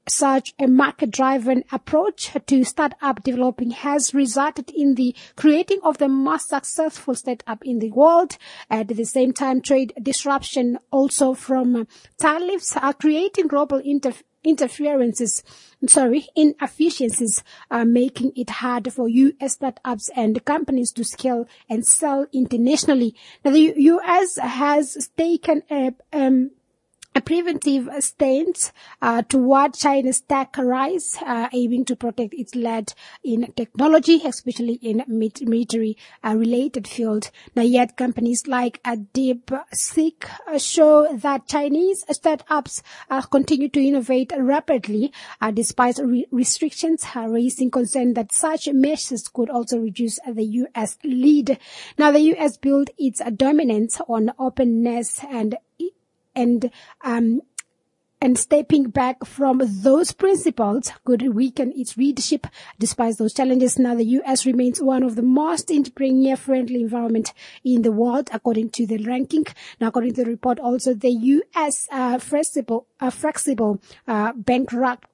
Speaker 1: such a market-driven approach to startup developing has resulted in the creating of the most successful startup in the world. At the same time, trade disruption also from tariffs are creating global interference interferences, sorry, inefficiencies, uh, making it hard for U S startups and companies to scale and sell internationally. Now, the U S has taken a, um, a preventive stance uh, toward China's tech rise, uh, aiming to protect its lead in technology, especially in military-related uh, field. Now, yet companies like uh, DeepSeek uh, show that Chinese startups uh, continue to innovate rapidly, uh, despite re- restrictions, uh, raising concern that such measures could also reduce uh, the U S lead. Now, the U S built its uh, dominance on openness and and um and stepping back from those principles could weaken its leadership. Despite those challenges, now the U S remains one of the most entrepreneur-friendly environment in the world, according to the ranking. Now, according to the report, also the U S uh, flexible, uh, flexible uh, bankrupt,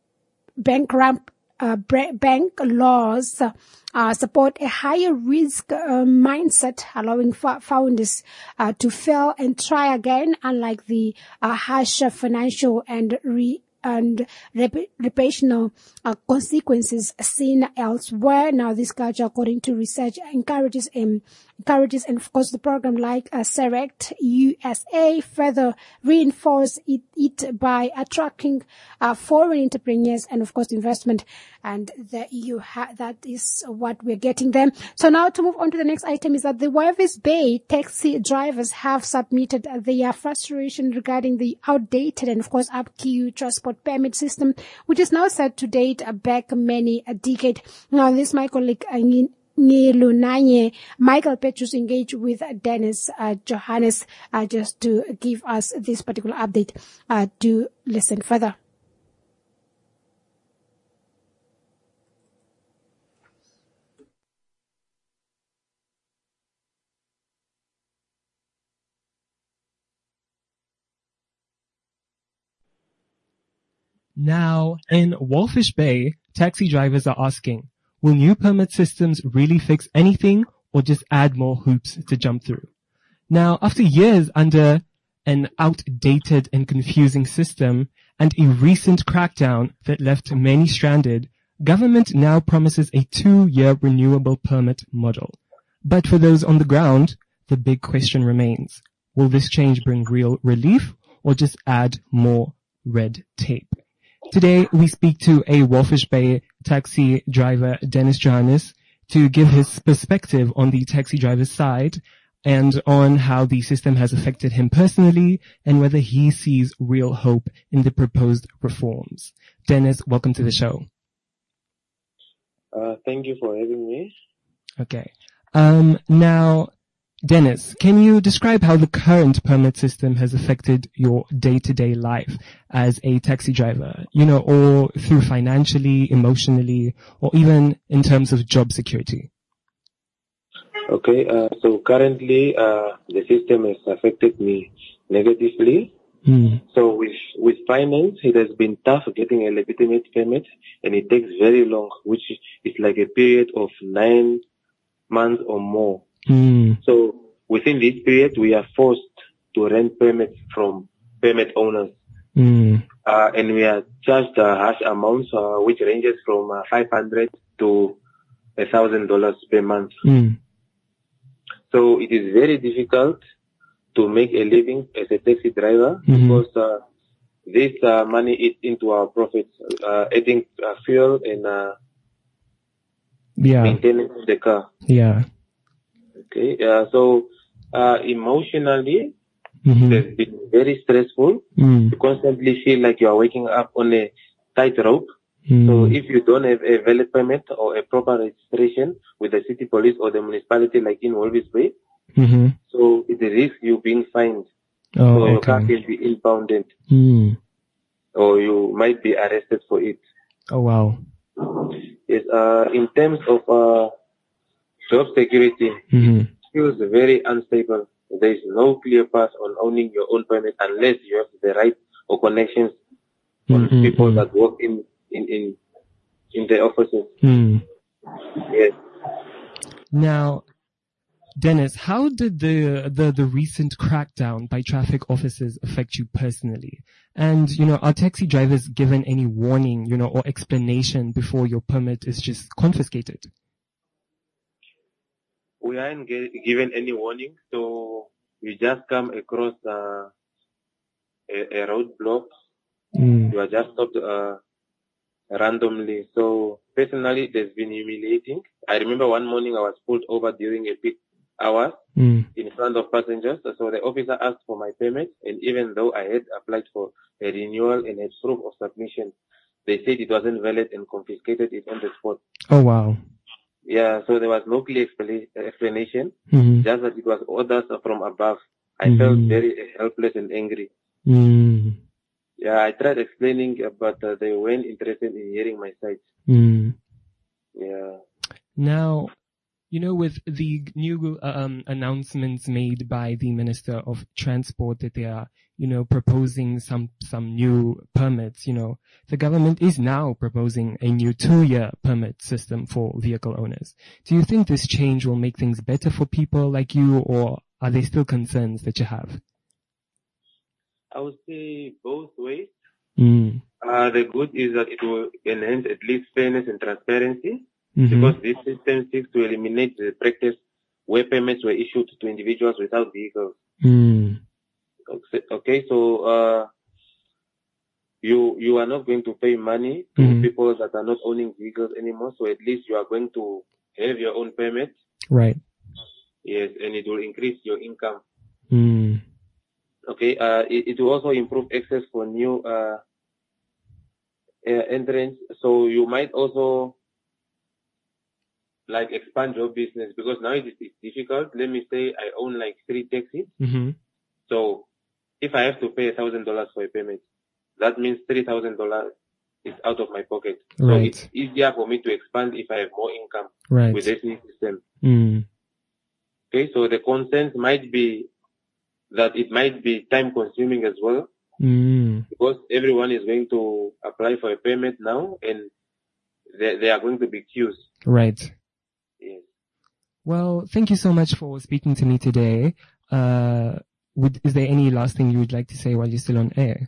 Speaker 1: bankrupt uh, bank laws Uh, support a higher risk uh, mindset, allowing f- founders uh, to fail and try again, unlike the uh, harsh financial and re- and rep- reputational uh, consequences seen elsewhere. Now, this culture, according to research, encourages um, encourages and of course the program like uh, Select U S A further reinforce it, it by attracting uh, foreign entrepreneurs and of course investment. And the E U ha- that is what we're getting them. So now to move on to the next item is that the Walvis Bay taxi drivers have submitted their frustration regarding the outdated and of course up-queue transport permit system, which is now set to date back many a decade. Now, this my colleague uh, Ngilunanye, Michael Petrus engaged with Dennis uh, Johannes uh, just to give us this particular update uh, to listen further.
Speaker 8: Now, in Walfish Bay, taxi drivers are asking, will new permit systems really fix anything or just add more hoops to jump through? Now, after years under an outdated and confusing system and a recent crackdown that left many stranded, government now promises a two-year renewable permit model. But for those on the ground, the big question remains, will this change bring real relief or just add more red tape? Today, we speak to a Walfish Bay taxi driver, Dennis Johannes, to give his perspective on the taxi driver's side and on how the system has affected him personally and whether he sees real hope in the proposed reforms. Dennis, welcome to the show.
Speaker 9: Uh, thank you for having me.
Speaker 8: Okay. Um, now, Dennis, can you describe how the current permit system has affected your day-to-day life as a taxi driver, you know, or through financially, emotionally, or even in terms of job security?
Speaker 9: Okay, uh, so currently uh, the system has affected me negatively.
Speaker 8: Mm.
Speaker 9: So with with finance, it has been tough getting a legitimate permit, and it takes very long, which is like a period of nine months or more.
Speaker 8: Mm.
Speaker 9: So within this period, we are forced to rent permits from permit owners.
Speaker 8: Mm.
Speaker 9: Uh, and we are charged uh, harsh amounts, uh, which ranges from uh, five hundred to one thousand dollars per month.
Speaker 8: Mm.
Speaker 9: So it is very difficult to make a living as a taxi driver
Speaker 8: mm-hmm.
Speaker 9: because uh, this uh, money eats into our profits, uh, adding uh, fuel and uh,
Speaker 8: yeah.
Speaker 9: maintenance of the car.
Speaker 8: Yeah.
Speaker 9: Okay, uh, so uh, emotionally,
Speaker 8: mm-hmm.
Speaker 9: it has been very stressful.
Speaker 8: Mm.
Speaker 9: You constantly feel like you are waking up on a tightrope.
Speaker 8: Mm.
Speaker 9: So if you don't have a valid permit or a proper registration with the city police or the municipality like in Walvis Bay,
Speaker 8: mm-hmm.
Speaker 9: so it risks you being fined.
Speaker 8: Oh,
Speaker 9: so your
Speaker 8: okay.
Speaker 9: car can be impounded.
Speaker 8: Mm.
Speaker 9: Or you might be arrested for it.
Speaker 8: Oh, wow.
Speaker 9: Yes, uh, in terms of uh, job security,
Speaker 8: mm-hmm.
Speaker 9: it feels very unstable. There is no clear path on owning your own permit unless you have the right or connections on
Speaker 8: Mm-mm-mm.
Speaker 9: people that work in, in, in, in the offices.
Speaker 8: Mm.
Speaker 9: Yes.
Speaker 8: Now, Dennis, how did the, the, the recent crackdown by traffic officers affect you personally? And, you know, are taxi drivers given any warning, you know, or explanation before your permit is just confiscated?
Speaker 9: We aren't ge- given any warning, so we just come across uh, a, a roadblock.
Speaker 8: Mm.
Speaker 9: We are just stopped uh, randomly. So personally, it has been humiliating. I remember one morning I was pulled over during a peak hour
Speaker 8: Mm.
Speaker 9: in front of passengers. So the officer asked for my permit, and even though I had applied for a renewal and had proof of submission, they said it wasn't valid and confiscated it on the spot.
Speaker 8: Oh, wow.
Speaker 9: Yeah, so there was no clear expla- explanation,
Speaker 8: Mm-hmm.
Speaker 9: just that it was orders from above. I
Speaker 8: Mm.
Speaker 9: felt very helpless and angry.
Speaker 8: Mm.
Speaker 9: Yeah, I tried explaining, uh, but uh, they weren't interested in hearing my side.
Speaker 8: Mm.
Speaker 9: Yeah.
Speaker 8: Now, you know, with the new um, announcements made by the Minister of Transport that they are, you know, proposing some some new permits, you know, the government is now proposing a new two-year permit system for vehicle owners. Do you think this change will make things better for people like you, or are there still concerns that you have?
Speaker 9: I would say both ways.
Speaker 8: Mm.
Speaker 9: Uh, the good is that it will enhance at least fairness and transparency,
Speaker 8: Mm-hmm.
Speaker 9: because this system seeks to eliminate the practice where permits were issued to individuals without vehicles.
Speaker 8: Mm.
Speaker 9: Okay, okay, so uh, you you are not going to pay money to
Speaker 8: Mhm.
Speaker 9: people that are not owning vehicles anymore, so at least you are going to have your own permit.
Speaker 8: Right.
Speaker 9: Yes, and it will increase your income.
Speaker 8: Mm.
Speaker 9: Okay, uh, it, it will also improve access for new uh, uh, entrants. So you might also like expand your business, because now it is it's difficult. Let me say I own like three taxis.
Speaker 8: Mm-hmm.
Speaker 9: So if I have to pay a thousand dollars for a permit, that means three thousand dollars is out of my pocket. So
Speaker 8: Right.
Speaker 9: it's easier for me to expand if I have more income
Speaker 8: Right.
Speaker 9: with this new system.
Speaker 8: Mm.
Speaker 9: Okay, so the concerns might be that it might be time consuming as well,
Speaker 8: Mm.
Speaker 9: because everyone is going to apply for a permit now, and there, there are going to be queues.
Speaker 8: Right.
Speaker 9: Yes.
Speaker 8: Well, thank you so much for speaking to me today. Uh, would, is there any last thing you would like to say while you're still on air?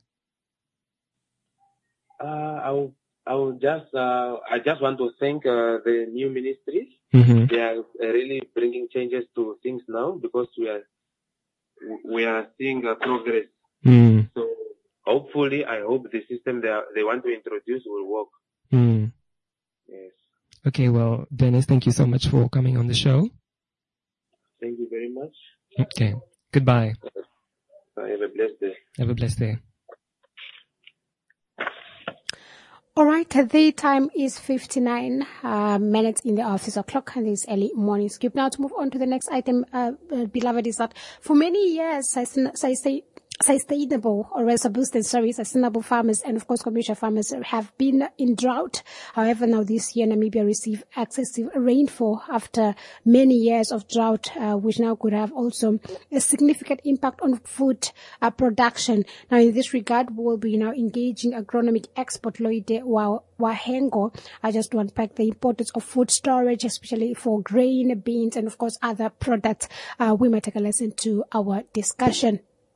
Speaker 9: Uh, I will, I will just, uh, I just want to thank uh, the new ministries.
Speaker 8: Mm-hmm.
Speaker 9: They are uh, really bringing changes to things now, because we are, we are seeing uh, progress.
Speaker 8: Mm.
Speaker 9: So hopefully, I hope the system they are, they want to introduce will work.
Speaker 8: Mm.
Speaker 9: Yes.
Speaker 8: Okay, well, Dennis, thank you so much for coming on the show.
Speaker 9: Thank you very much.
Speaker 8: Okay, goodbye.
Speaker 9: Uh, have a blessed day.
Speaker 8: Have a blessed day.
Speaker 1: All right, the time is fifty-nine uh, minutes in the office o'clock, and this early morning scoop. Now to move on to the next item, uh, uh, beloved, is that for many years, I say, sustainable or subsistence, sorry, sustainable farmers and of course commercial farmers have been in drought. However, now this year Namibia received excessive rainfall after many years of drought, uh, which now could have also a significant impact on food uh, production. Now, in this regard, we will be now engaging agronomic expert Loide Wahengo. I just want to unpack the importance of food storage, especially for grain, beans, and of course other products. Uh, we might take a listen to our discussion.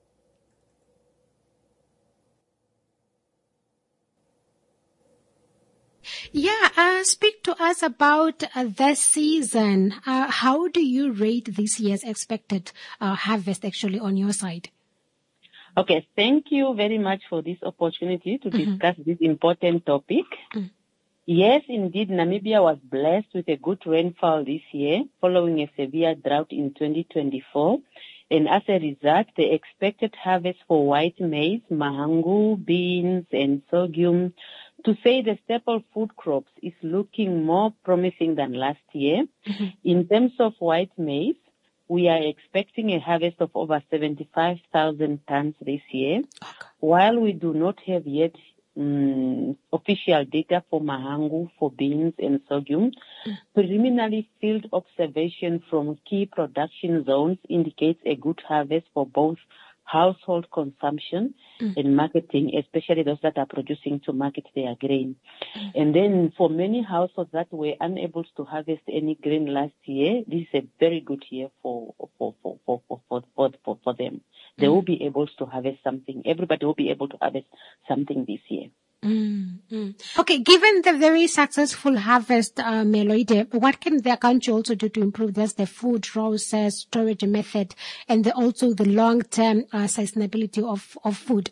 Speaker 1: Yeah, uh, speak to us about uh, this season. Uh, how do you rate this year's expected uh, harvest actually on your side?
Speaker 11: Okay, thank you very much for this opportunity to mm-hmm. discuss this important topic. Mm. Yes, indeed, Namibia was blessed with a good rainfall this year following a severe drought in twenty twenty-four. And as a result, the expected harvest for white maize, mahangu, beans, and sorghum, to say the staple food crops, is looking more promising than last year. Mm-hmm. In terms of white maize, we are expecting a harvest of over seventy-five thousand tons this year, okay. While we do not have yet um, official data for mahangu, for beans, and sorghum. Mm. Preliminary field observation from key production zones indicates a good harvest for both household consumption mm. and marketing, especially those that are producing to market their grain. Mm. And then for many households that were unable to harvest any grain last year, this is a very good year for for for for for for, for, for, for them. They mm. will be able to harvest something. Everybody will be able to harvest something this year.
Speaker 1: Mm-hmm. Okay, given the very successful harvest, uh, Meloide, what can the country also do to improve this, the food process, storage method, and the, also the long-term uh, sustainability of, of food?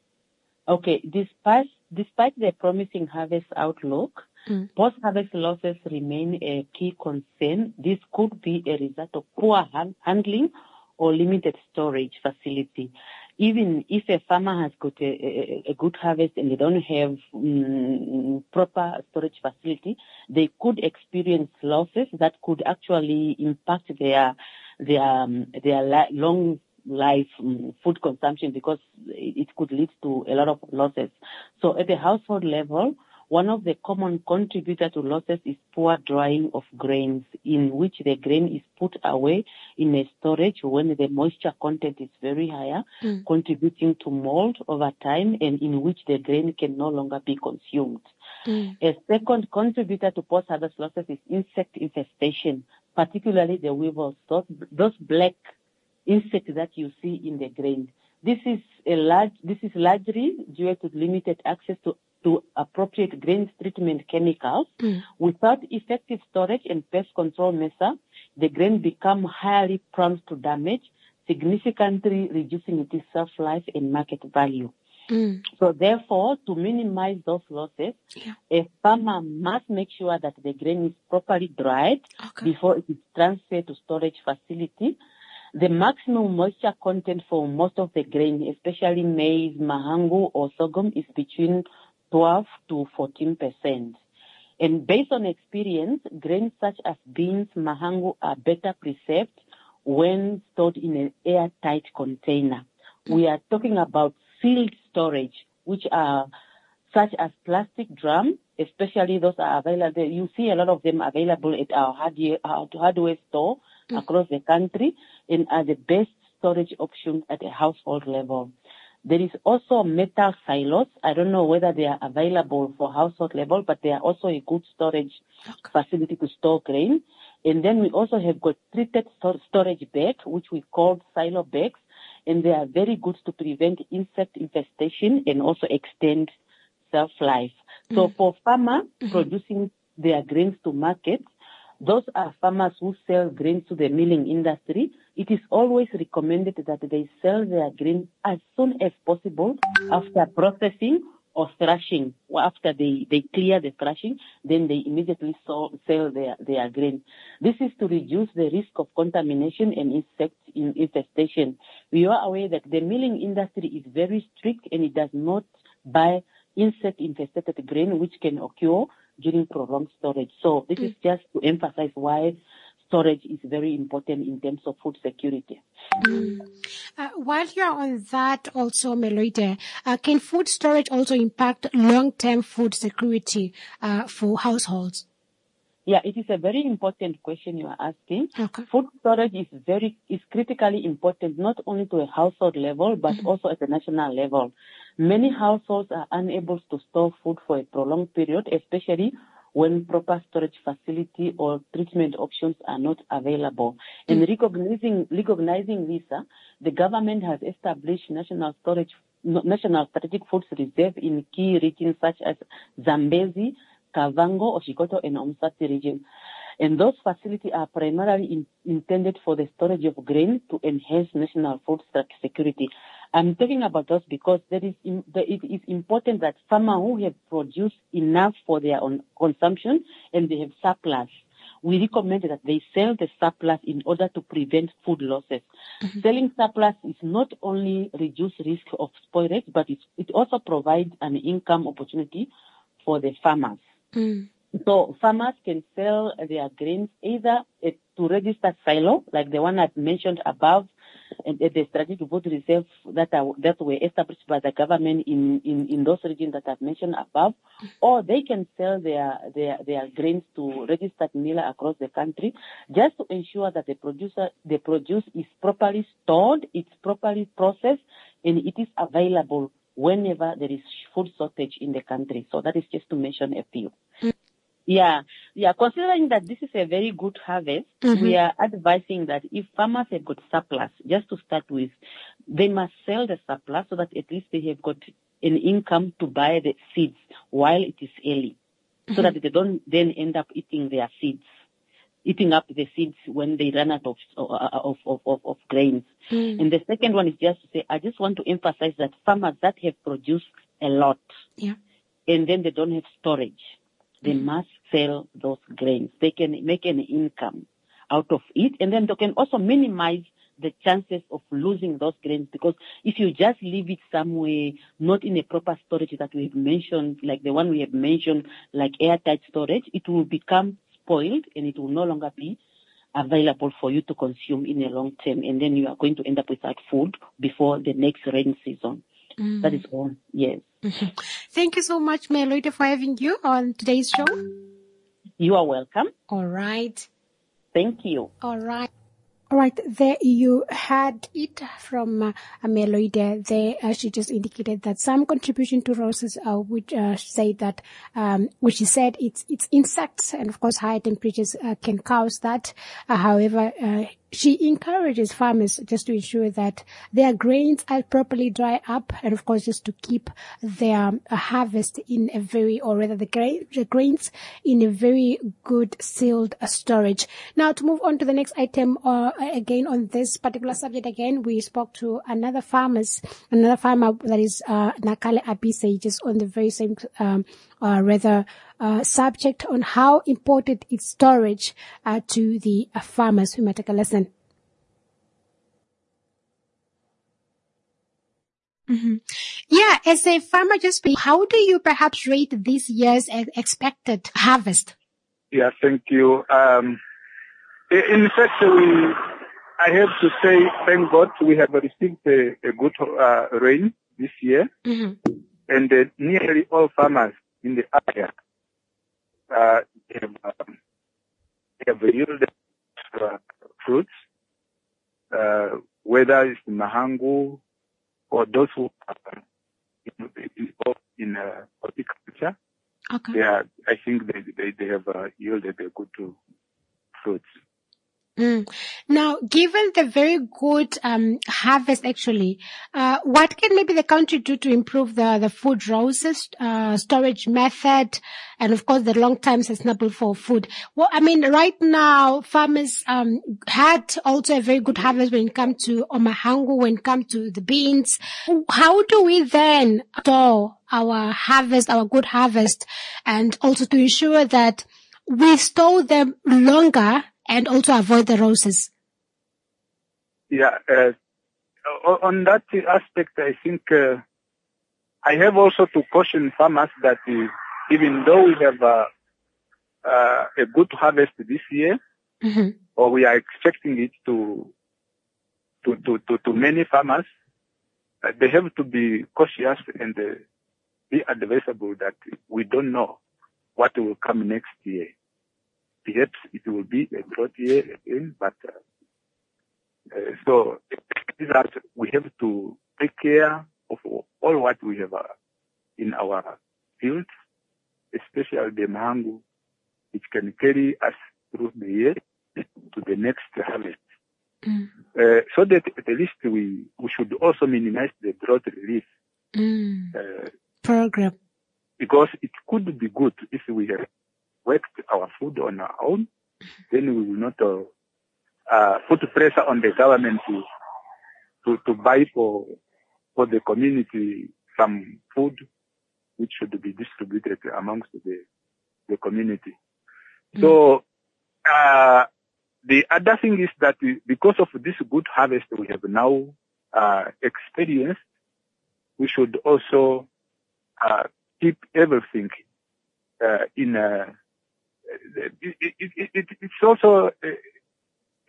Speaker 11: Okay, despite, despite the promising harvest outlook, mm. post-harvest losses remain a key concern. This could be a result of poor hand- handling or limited storage facility. Even if a farmer has got a, a, a good harvest and they don't have um, proper storage facility, they could experience losses that could actually impact their their um, their li- long life um, food consumption, because it, it could lead to a lot of losses. So at the household level, one of the common contributors to losses is poor drying of grains, in which the grain is put away in a storage when the moisture content is very higher, mm. contributing to mold over time, and in which the grain can no longer be consumed. Mm. A second contributor to post-harvest losses is insect infestation, particularly the weevils, those, those black insects that you see in the grain. This is a large, this is largely due to limited access to to appropriate grain treatment chemicals. Mm. Without effective storage and pest control measures, the grain become highly prone to damage, significantly reducing its shelf life and market value. Mm. So therefore, to minimize those losses, yeah. a farmer must make sure that the grain is properly dried okay. before it is transferred to storage facility. The maximum moisture content for most of the grain, especially maize, mahangu, or sorghum, is between twelve to fourteen percent. And based on experience, grains such as beans, mahangu are better preserved when stored in an airtight container. We are talking about sealed storage, which are such as plastic drum, especially those are available. You see a lot of them available at our hardware, our hardware store mm. across the country, and are the best storage options at a household level. There is also metal silos. I don't know whether they are available for household level, but they are also a good storage okay. facility to store grain. And then we also have got treated storage bags, which we call silo bags, and they are very good to prevent insect infestation and also extend shelf life. Mm. So for farmers mm-hmm. producing their grains to market, those are farmers who sell grains to the milling industry. It is always recommended that they sell their grain as soon as possible after processing or thrashing. After they, they clear the thrashing, then they immediately sell, sell their, their grain. This is to reduce the risk of contamination and insect infestation. We are aware that the milling industry is very strict and it does not buy insect-infested grain, which can occur during prolonged storage. So this mm. is just to emphasize why storage is very important in terms of food security.
Speaker 1: Mm. Uh, while you're on that also, Meloide, uh, can food storage also impact long-term food security uh, for households?
Speaker 11: Yeah, it is a very important question you are asking.
Speaker 1: Okay.
Speaker 11: Food storage is very is critically important, not only to a household level, but mm-hmm. also at a national level. Many households are unable to store food for a prolonged period, especially when proper storage facility or treatment options are not available. Mm-hmm. And recognizing recognizing this, uh, the government has established national storage, national strategic foods reserve in key regions such as Zambezi, Kavango, Oshikoto, and Umsati region. And those facilities are primarily in, intended for the storage of grain to enhance national food security. I'm talking about those because there is in, the, it is important that farmers who have produced enough for their own consumption and they have surplus, we recommend that they sell the surplus in order to prevent food losses. Mm-hmm. Selling surplus is not only reduce risk of spoilage, but it, it also provides an income opportunity for the farmers.
Speaker 1: Mm.
Speaker 11: So farmers can sell their grains either to registered silo, like the one I mentioned above, and the strategic food reserve that are, that were established by the government in, in, in those regions that I've mentioned above, or they can sell their, their, their grains to registered miller across the country, just to ensure that the producer, the produce is properly stored, it's properly processed, and it is available whenever there is food shortage in the country. So that is just to mention a few. Mm. Yeah, yeah. Considering that this is a very good harvest, mm-hmm. we are advising that if farmers have got surplus, just to start with, they must sell the surplus so that at least they have got an income to buy the seeds while it is early, mm-hmm. so that they don't then end up eating their seeds, eating up the seeds when they run out of of of, of, of grains. Mm. And the second one is just to say, I just want to emphasize that farmers that have produced a lot, yeah. and then they don't have storage, they mm. must sell those grains. They can make an income out of it, and then they can also minimize the chances of losing those grains, because if you just leave it somewhere, not in a proper storage that we have mentioned, like the one we have mentioned, like airtight storage, it will become spoiled and it will no longer be available for you to consume in a long term, and then you are going to end up without food before the next rain season. Mm. That is all. Yes.
Speaker 1: Mm-hmm. Thank you so much, Meloita, for having you on today's show.
Speaker 11: You are welcome.
Speaker 1: All right.
Speaker 11: Thank you.
Speaker 1: All right. All right, there you had it from uh, Meloita. There, uh, she just indicated that some contribution to roses, uh, which uh, say that, um, which she said it's it's insects, and of course high temperatures uh, can cause that. Uh, however, uh, she encourages farmers just to ensure that their grains are properly dry up, and of course just to keep their uh, harvest in a very, or rather the, gra- the grains in a very good sealed uh, storage. Now to move on to the next item, uh, again on this particular subject, again we spoke to another farmers, another farmer that is uh, Nakale Abise, just on the very same um, uh, rather uh, subject on how important is storage uh, to the uh, farmers. We might take a lesson. Mm-hmm. Yeah, as a farmer, just how do you perhaps rate this year's expected harvest?
Speaker 12: Yeah, thank you. Um, in fact, we, I have to say, thank God, we have received a, a good uh, rain this year, mm-hmm. and uh, nearly all farmers in the area uh, have, um, have yielded uh, fruits, uh, whether it's mahangu or those who are involved in uh, horticulture. Okay. Yeah, I think they they, they have uh, yielded a good uh, fruits.
Speaker 1: Mm. Now, given the very good um, harvest, actually, uh, what can maybe the country do to improve the, the food roses, uh, storage method, and of course the long-term sustainable for food? Well, I mean, right now, farmers um, had also a very good harvest when it comes to omahangu, when it comes to the beans. How do we then store our harvest, our good harvest, and also to ensure that we store them longer and also avoid the roses?
Speaker 12: Yeah, uh, on that aspect, I think uh, I have also to caution farmers that uh, even though we have uh, uh, a good harvest this year, mm-hmm. or we are expecting it to to to to, to many farmers, uh, they have to be cautious and uh, be advisable that we don't know what will come next year. Perhaps it will be a drought year again, but uh, uh, so that we have to take care of all what we have uh, in our fields, especially the mahangu, which can carry us through the year to the next harvest. Mm. Uh, so that at least we, we should also minimize the drought relief
Speaker 1: mm. uh, program.
Speaker 12: Because it could be good if we have worked our food on our own, then we will not uh, uh, put pressure on the government to, to to buy for for the community some food which should be distributed amongst the the community. Mm. So uh, the other thing is that we, because of this good harvest we have now uh, experienced, we should also uh, keep everything uh, in a It, it, it, it, it's also a,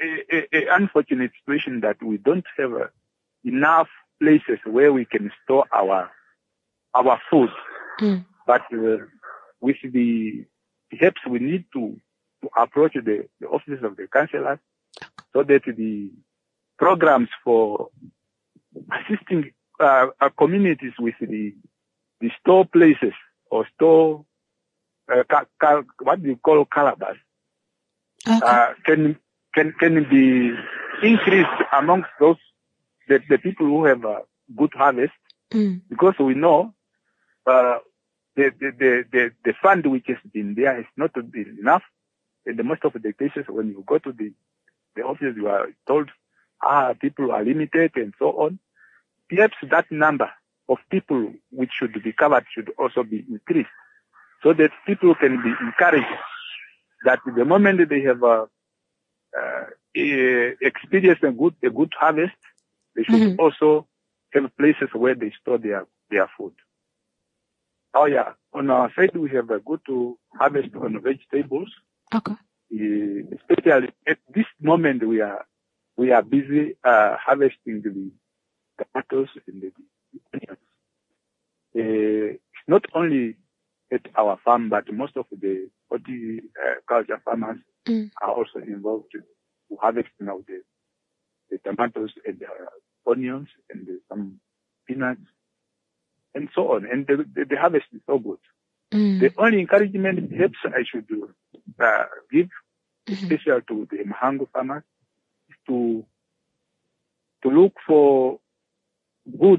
Speaker 12: a, a, a unfortunate situation that we don't have uh, enough places where we can store our our food.
Speaker 1: Mm.
Speaker 12: But uh, with the perhaps we need to, to approach the, the offices of the councillors so that the programs for assisting uh, our communities with the the store places or store uh, ca- ca- what do you call calabash
Speaker 1: okay.
Speaker 12: uh, can can can be increased amongst those the, the people who have a good harvest,
Speaker 1: mm.
Speaker 12: because we know uh, the, the the the the fund which has been there has not been enough. In the most of the cases, when you go to the the office, you are told, ah, people are limited and so on. Perhaps that number of people which should be covered should also be increased, so that people can be encouraged that the moment they have uh, uh, experienced a good a good harvest, they should
Speaker 1: mm-hmm.
Speaker 12: also have places where they store their their food. Oh yeah, on our side we have a good to harvest on vegetables.
Speaker 1: Okay.
Speaker 12: Uh, especially at this moment we are we are busy uh, harvesting the tomatoes and the onions. Uh, it's not only at our farm, but most of the horticulture farmers
Speaker 1: mm.
Speaker 12: are also involved to harvest now the, the tomatoes and the onions and the, some peanuts and so on. And the, the, the harvest is so good.
Speaker 1: Mm.
Speaker 12: The only encouragement perhaps I should uh, give,
Speaker 1: mm-hmm.
Speaker 12: especially to the Mahangu farmers, is to to look for good,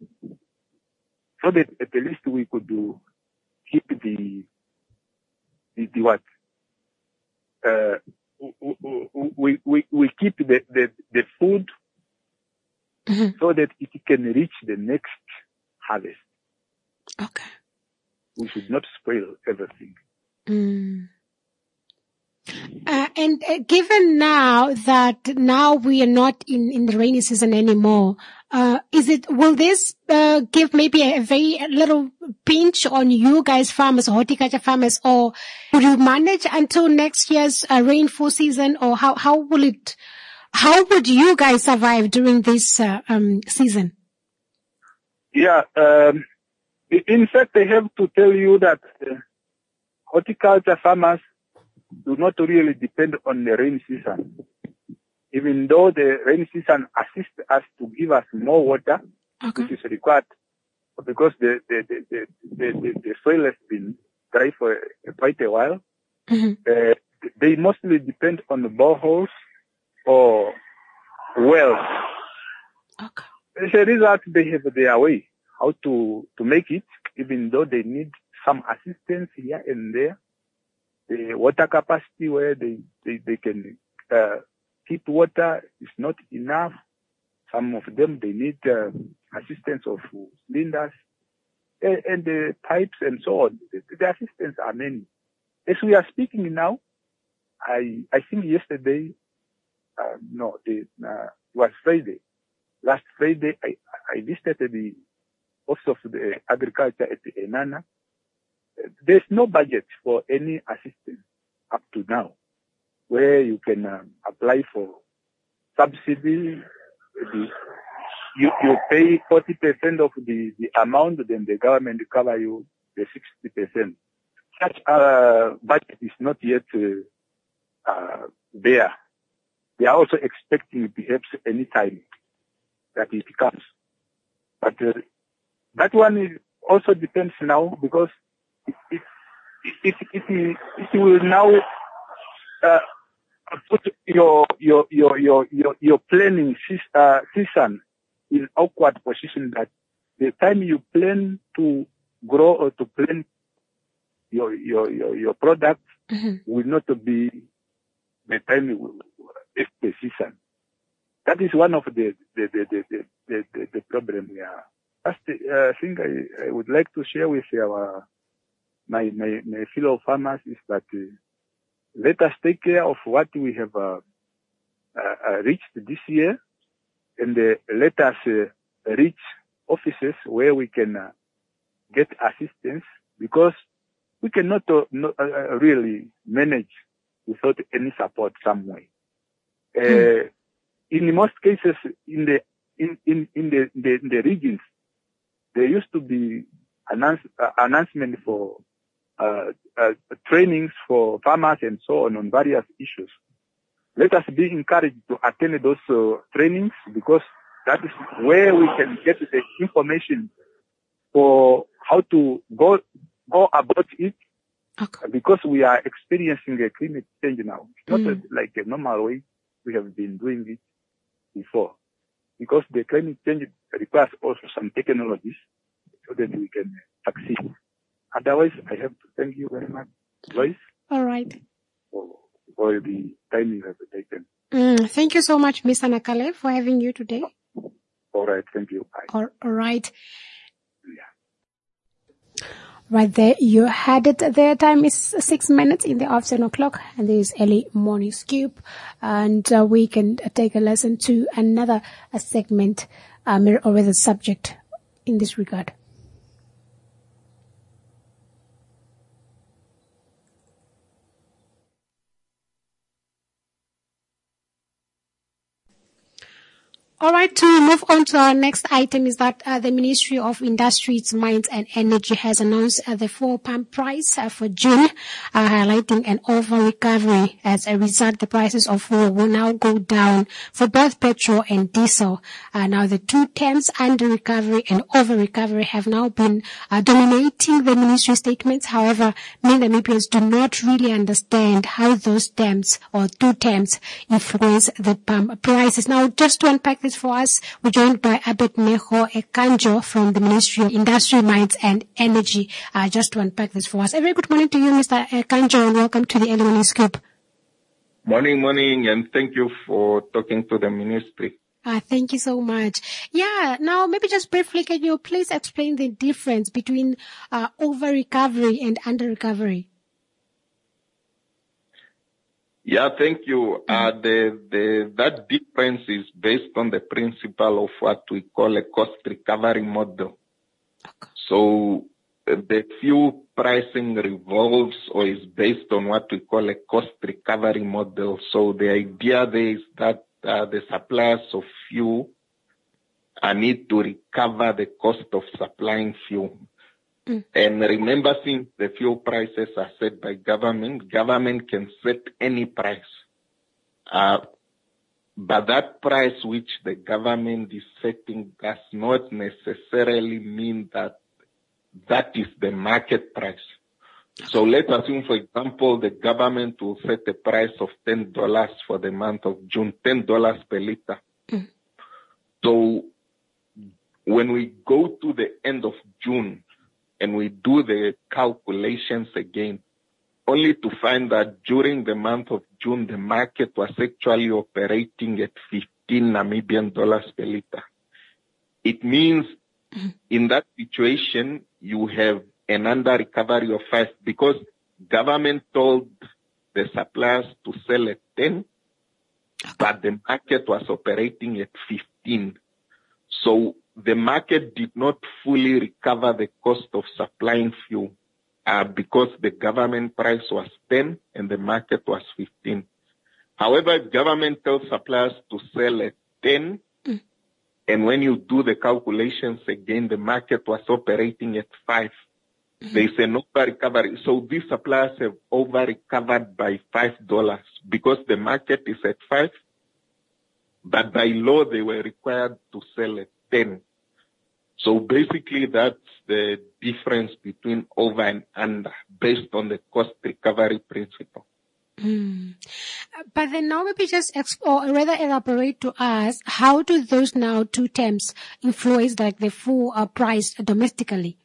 Speaker 12: so that at least we could do keep the the, the what uh, we we we keep the the, the food
Speaker 1: mm-hmm.
Speaker 12: so that it can reach the next harvest.
Speaker 1: Okay.
Speaker 12: We should not spoil everything.
Speaker 1: Mm. Uh, and uh, given now that now we are not in, in the rainy season anymore, uh, is it, will this, uh, give maybe a, a very a little pinch on you guys farmers, horticulture farmers, or will you manage until next year's uh, rainfall season, or how, how will it, how would you guys survive during this, uh, um, season?
Speaker 12: Yeah, um, in fact, I have to tell you that uh, horticulture farmers do not really depend on the rain season. Even though the rain season assists us to give us more water,
Speaker 1: okay.
Speaker 12: which is required, because the the, the, the, the, the soil has been dry for quite a while.
Speaker 1: Mm-hmm.
Speaker 12: Uh, they mostly depend on the boreholes or wells.
Speaker 1: Okay.
Speaker 12: As a result, they have their way how to, to make it, even though they need some assistance here and there. The water capacity where they, they, they can uh, keep water is not enough. Some of them, they need uh, assistance of cylinders and, and the pipes and so on. The, the assistance are many. As we are speaking now, I I think yesterday, uh, no, the, uh, it was Friday. Last Friday, I, I visited the office of the agriculture at Enana. There's no budget for any assistance up to now, where you can um, apply for subsidy. The, you, you pay forty percent of the, the amount, then the government cover you the sixty percent. Such a uh, budget is not yet uh, uh, there. They are also expecting perhaps any time that it comes. But uh, that one is also depends now, because It, it, it, it, it will now uh, put your your your your your, your planning uh, season in awkward position, that the time you plan to grow or to plant your your your, your product
Speaker 1: mm-hmm.
Speaker 12: will not be the time you will, the season. That is one of the the the the the, the, the, the problem we are. First uh, thing I, I would like to share with our My, my, my fellow farmers is that uh, let us take care of what we have uh, uh, uh, reached this year, and uh, let us uh, reach offices where we can uh, get assistance, because we cannot uh, no, uh, really manage without any support some way. Uh, mm. In most cases, in the in in, in the, the in the regions, there used to be announce, uh, announcement for uh, uh, trainings for farmers and so on on various issues. Let us be encouraged to attend those uh, trainings, because that is where we can get the information for how to go go about it. Okay. Because we are experiencing a climate change now. It's not mm. a, like a normal way we have been doing it before. Because the climate change requires also some technologies so that we can succeed. Otherwise, I have to thank you very much, Lois.
Speaker 1: All right.
Speaker 12: For, for the time you have taken.
Speaker 1: Mm, thank you so much, Mister Nakale, for having you today.
Speaker 12: All right, thank you. Bye.
Speaker 1: All, all right. Yeah. Right there, you had it. The time is six minutes in the afternoon o'clock, and there is early morning scoop, and uh, we can take a lesson to another a segment, um, or rather subject in this regard. All right, to move on to our next item is that uh, the Ministry of Industries, Mines and Energy has announced uh, the fuel pump price uh, for June, uh, highlighting an over-recovery. As a result, the prices of fuel will now go down for both petrol and diesel. Uh, now, the two terms, under-recovery and over-recovery, have now been uh, dominating the ministry statements. However, many Namibians do not really understand how those terms or two terms influence the pump prices. Now, just to unpack this for us, we're joined by Abednego Ekanjo from the Ministry of Industry, Mines and Energy, uh, just to unpack this for us. A very good morning to you, Mister Ekanjo, and welcome to the Early Morning Scoop.
Speaker 13: Morning, morning, and thank you for talking to the ministry.
Speaker 1: Uh, thank you so much. Yeah, now maybe just briefly, can you please explain the difference between uh, over-recovery and under-recovery?
Speaker 13: Yeah, thank you. Uh, the, the, that difference is based on the principle of what we call a cost recovery model. Okay. So uh, the fuel pricing revolves or is based on what we call a cost recovery model. So the idea there is that uh, the suppliers of fuel uh, need to recover the cost of supplying fuel. Mm. And remember, since the fuel prices are set by government, government can set any price. Uh, but that price which the government is setting does not necessarily mean that that is the market price. So let's assume, for example, the government will set a price of ten dollars for the month of June, ten dollars per liter. Mm. So when we go to the end of June, and we do the calculations again, only to find that during the month of June, the market was actually operating at fifteen Namibian dollars per liter. It means in that situation, you have an under recovery of five, because government told the suppliers to sell at ten, but the market was operating at fifteen. So the market did not fully recover the cost of supplying fuel uh, because the government price was ten and the market was fifteen. However, if government tells suppliers to sell at ten, mm. and when you do the calculations again, the market was operating at five, mm-hmm. there is an over-recovery. So these suppliers have over-recovered by five dollars because the market is at five, but by law they were required to sell at ten. So basically, that's the difference between over and under based on the cost recovery principle.
Speaker 1: Mm. But then now maybe just exp- or rather elaborate to us, how do those now two terms influence like the full uh, price domestically?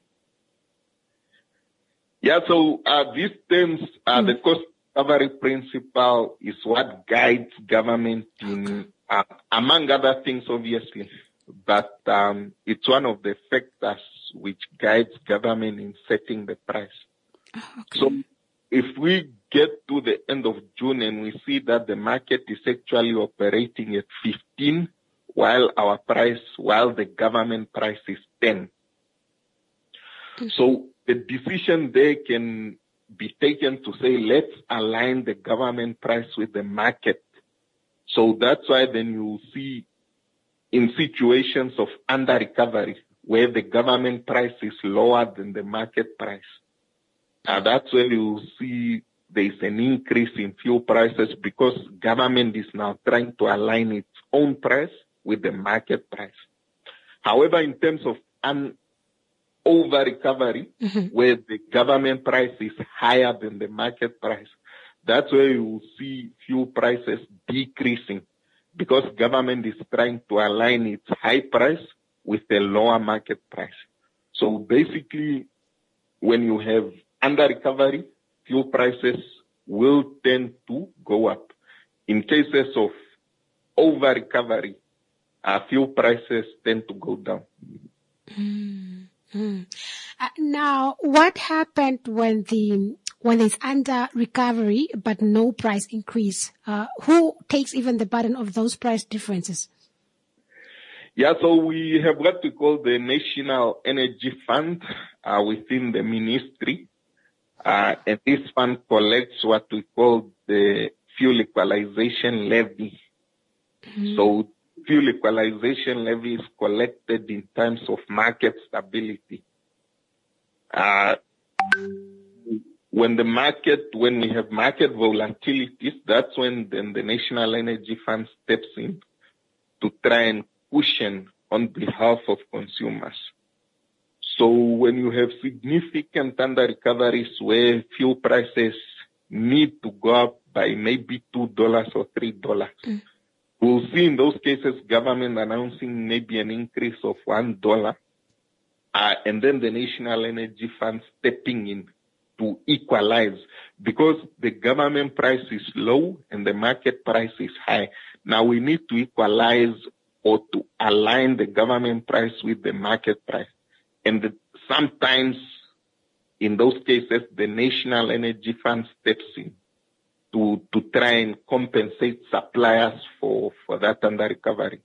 Speaker 13: Yeah, so uh, these terms, uh, mm. the cost recovery principle is what guides government in, uh, among other things, obviously. But um, it's one of the factors which guides government in setting the price. Okay. So if we get to the end of June and we see that the market is actually operating at fifteen, while our price, while the government price is ten. Mm-hmm. So the decision there can be taken to say, let's align the government price with the market So that's why then you see in situations of under recovery where the government price is lower than the market price, uh, that's where you see there is an increase in fuel prices because government is now trying to align its own price with the market price. However, in terms of an over recovery, mm-hmm. where the government price is higher than the market price, that's where you will see fuel prices decreasing because government is trying to align its high price with the lower market price. So basically, when you have under recovery, fuel prices will tend to go up. In cases of over recovery, uh, fuel prices tend to go down.
Speaker 1: Mm-hmm. Uh, now, what happened when the when it's under recovery but no price increase? Uh, who takes even the burden of those price differences?
Speaker 13: Yeah, so we have what we call the National Energy Fund uh, within the ministry. Uh, and this fund collects what we call the fuel equalization levy. Mm-hmm. So fuel equalization levy is collected in terms of market stability. Uh, when the market, when we have market volatilities, that's when then the National Energy Fund steps in to try and cushion on behalf of consumers. So when you have significant under recoveries where fuel prices need to go up by maybe two dollars or three dollars, mm. we'll see in those cases government announcing maybe an increase of one dollar, uh, and then the National Energy Fund stepping in to equalize because the government price is low and the market price is high. Now we need to equalize or to align the government price with the market price. And the, sometimes, in those cases, the National Energy Fund steps in to, to try and compensate suppliers for, for that under recovery.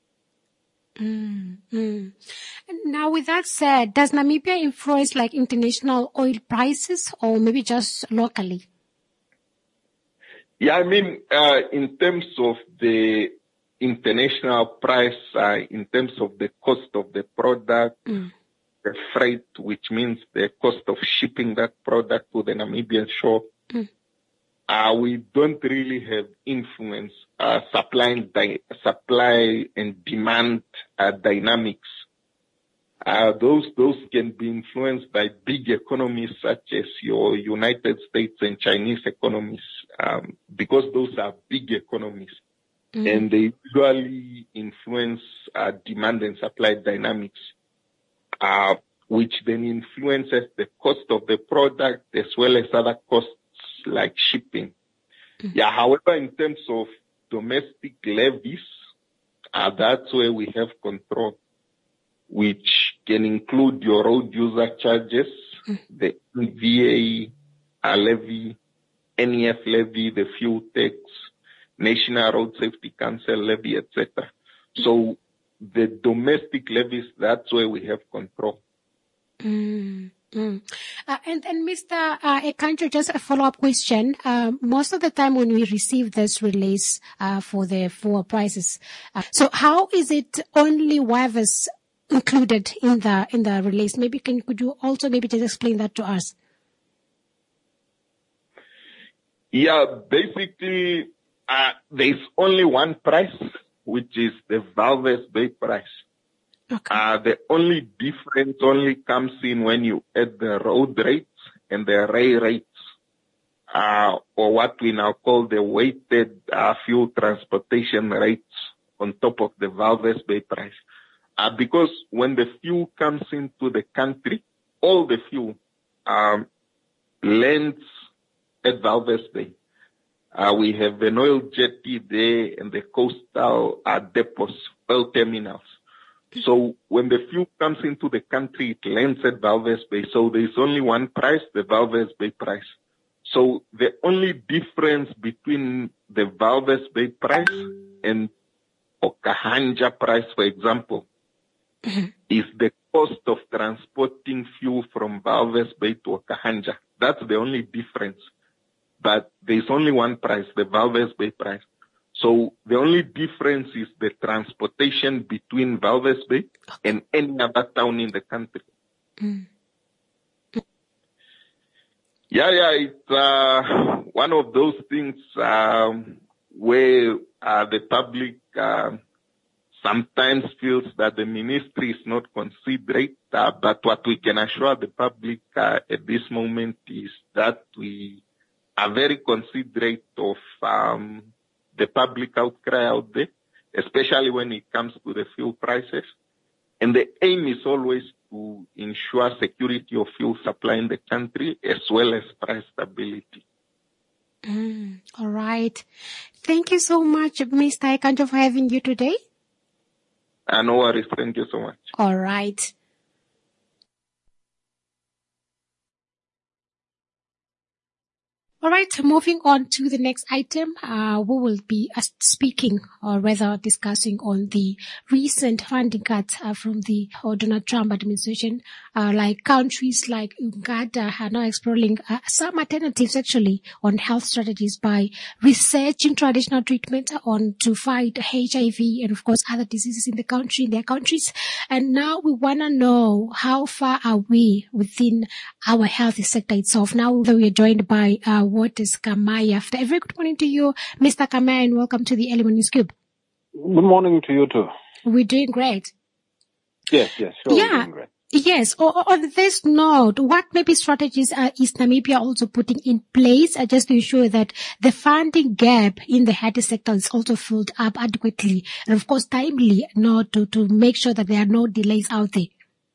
Speaker 1: Mm-hmm. Now, with that said, does Namibia influence like international oil prices or maybe just locally?
Speaker 13: Yeah, I mean, uh, in terms of the international price, uh, in terms of the cost of the product, mm. the freight, which means the cost of shipping that product to the Namibian shore, mm. uh, we don't really have influence, uh, supply and, di- supply and demand uh, dynamics. Uh, those, those can be influenced by big economies such as your United States and Chinese economies, um, because those are big economies. Mm-hmm. And they usually influence uh, demand and supply dynamics, uh, which then influences the cost of the product as well as other costs like shipping. Mm-hmm. Yeah, however, in terms of domestic levies, uh, that's where we have control, which can include your road user charges, mm-hmm. the V A uh, levy, N E F levy, the fuel tax, National Road Safety Council levy, et cetera. So the domestic levies, that's where we have control.
Speaker 1: Mm-hmm. Uh, and, and Mister Uh, Ekandla, just a follow-up question. Uh, most of the time when we receive this release uh, for the fuel prices, uh, so how is it only W A V S included in the in the release? Maybe can could you also maybe just explain that to us?
Speaker 13: Yeah, basically. Uh, there's only one price, which is the Walvis Bay price. Okay. Uh, the only difference only comes in when you add the road rates and the ray rates, uh, or what we now call the weighted uh, fuel transportation rates on top of the Walvis Bay price. Uh, because when the fuel comes into the country, all the fuel um, lands at Walvis Bay. Uh, we have an oil jetty there and the coastal uh, depots, oil terminals. So when the fuel comes into the country, it lands at Walvis Bay. So there's only one price, the Walvis Bay price. So the only difference between the Walvis Bay price and Okahanja price, for example, is the cost of transporting fuel from Walvis Bay to Okahanja. That's the only difference. But there's only one price, the Walvis Bay price. So the only difference is the transportation between Walvis Bay and any other town in the country.
Speaker 1: Mm.
Speaker 13: Yeah, yeah, it's uh, one of those things um, where uh, the public uh, sometimes feels that the ministry is not considerate, uh, but what we can assure the public uh, at this moment is that we are very considerate of um, the public outcry out there, especially when it comes to the fuel prices. And the aim is always to ensure security of fuel supply in the country as well as price stability.
Speaker 1: Mm, all right. Thank you so much, Mister Ekanjo, for having you today.
Speaker 13: Uh, no worries. Thank you so much.
Speaker 1: All right. All right, moving on to the next item, uh, we will be uh, speaking or rather discussing on the recent funding cuts uh, from the uh, Donald Trump administration. Uh, like countries like Uganda are now exploring uh, some alternatives actually on health strategies by researching traditional treatment on to fight H I V and of course other diseases in the country, in their countries. And now we want to know how far are we within our health sector itself. Now we are joined by uh, Waters Kamaya. A very good morning to you, Mister Kamaya, and welcome to the Element News Cube.
Speaker 14: Good morning to you too.
Speaker 1: We're doing great.
Speaker 14: Yes, yes, sure.
Speaker 1: Yeah.
Speaker 14: We're doing great.
Speaker 1: Yes. On this note, what maybe strategies uh, is Namibia also putting in place uh, just to ensure that the funding gap in the health sector is also filled up adequately and of course timely, not to, to make sure that there are no delays out there?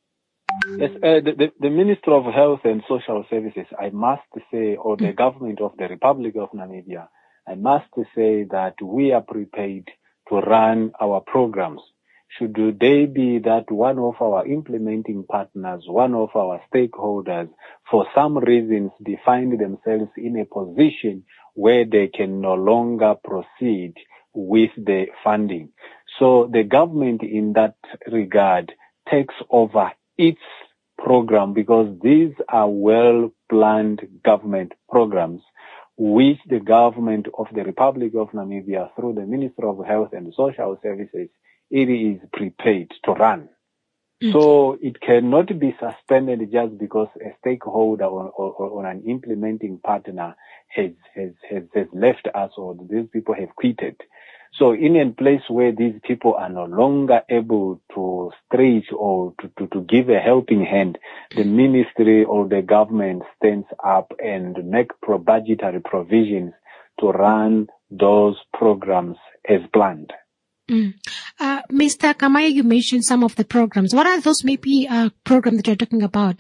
Speaker 14: Yes, uh, the, the, the Minister of Health and Social Services, I must say, or the mm. government of the Republic of Namibia, I must say that we are prepared to run our programs. Should they be that one of our implementing partners, one of our stakeholders, for some reasons, they find themselves in a position where they can no longer proceed with the funding. So the government in that regard takes over its program because these are well-planned government programs which the government of the Republic of Namibia through the Ministry of Health and Social Services, it is prepared to run. Mm-hmm. So it cannot be suspended just because a stakeholder or, or, or an implementing partner has, has, has, has left us or these people have quitted. So in a place where these people are no longer able to stretch or to, to, to give a helping hand, the ministry or the government stands up and make pro budgetary provisions to run those programs as planned.
Speaker 1: Mm. Uh, Mister Kamaya, you mentioned some of the programs. What are those maybe uh, programs that you're talking about?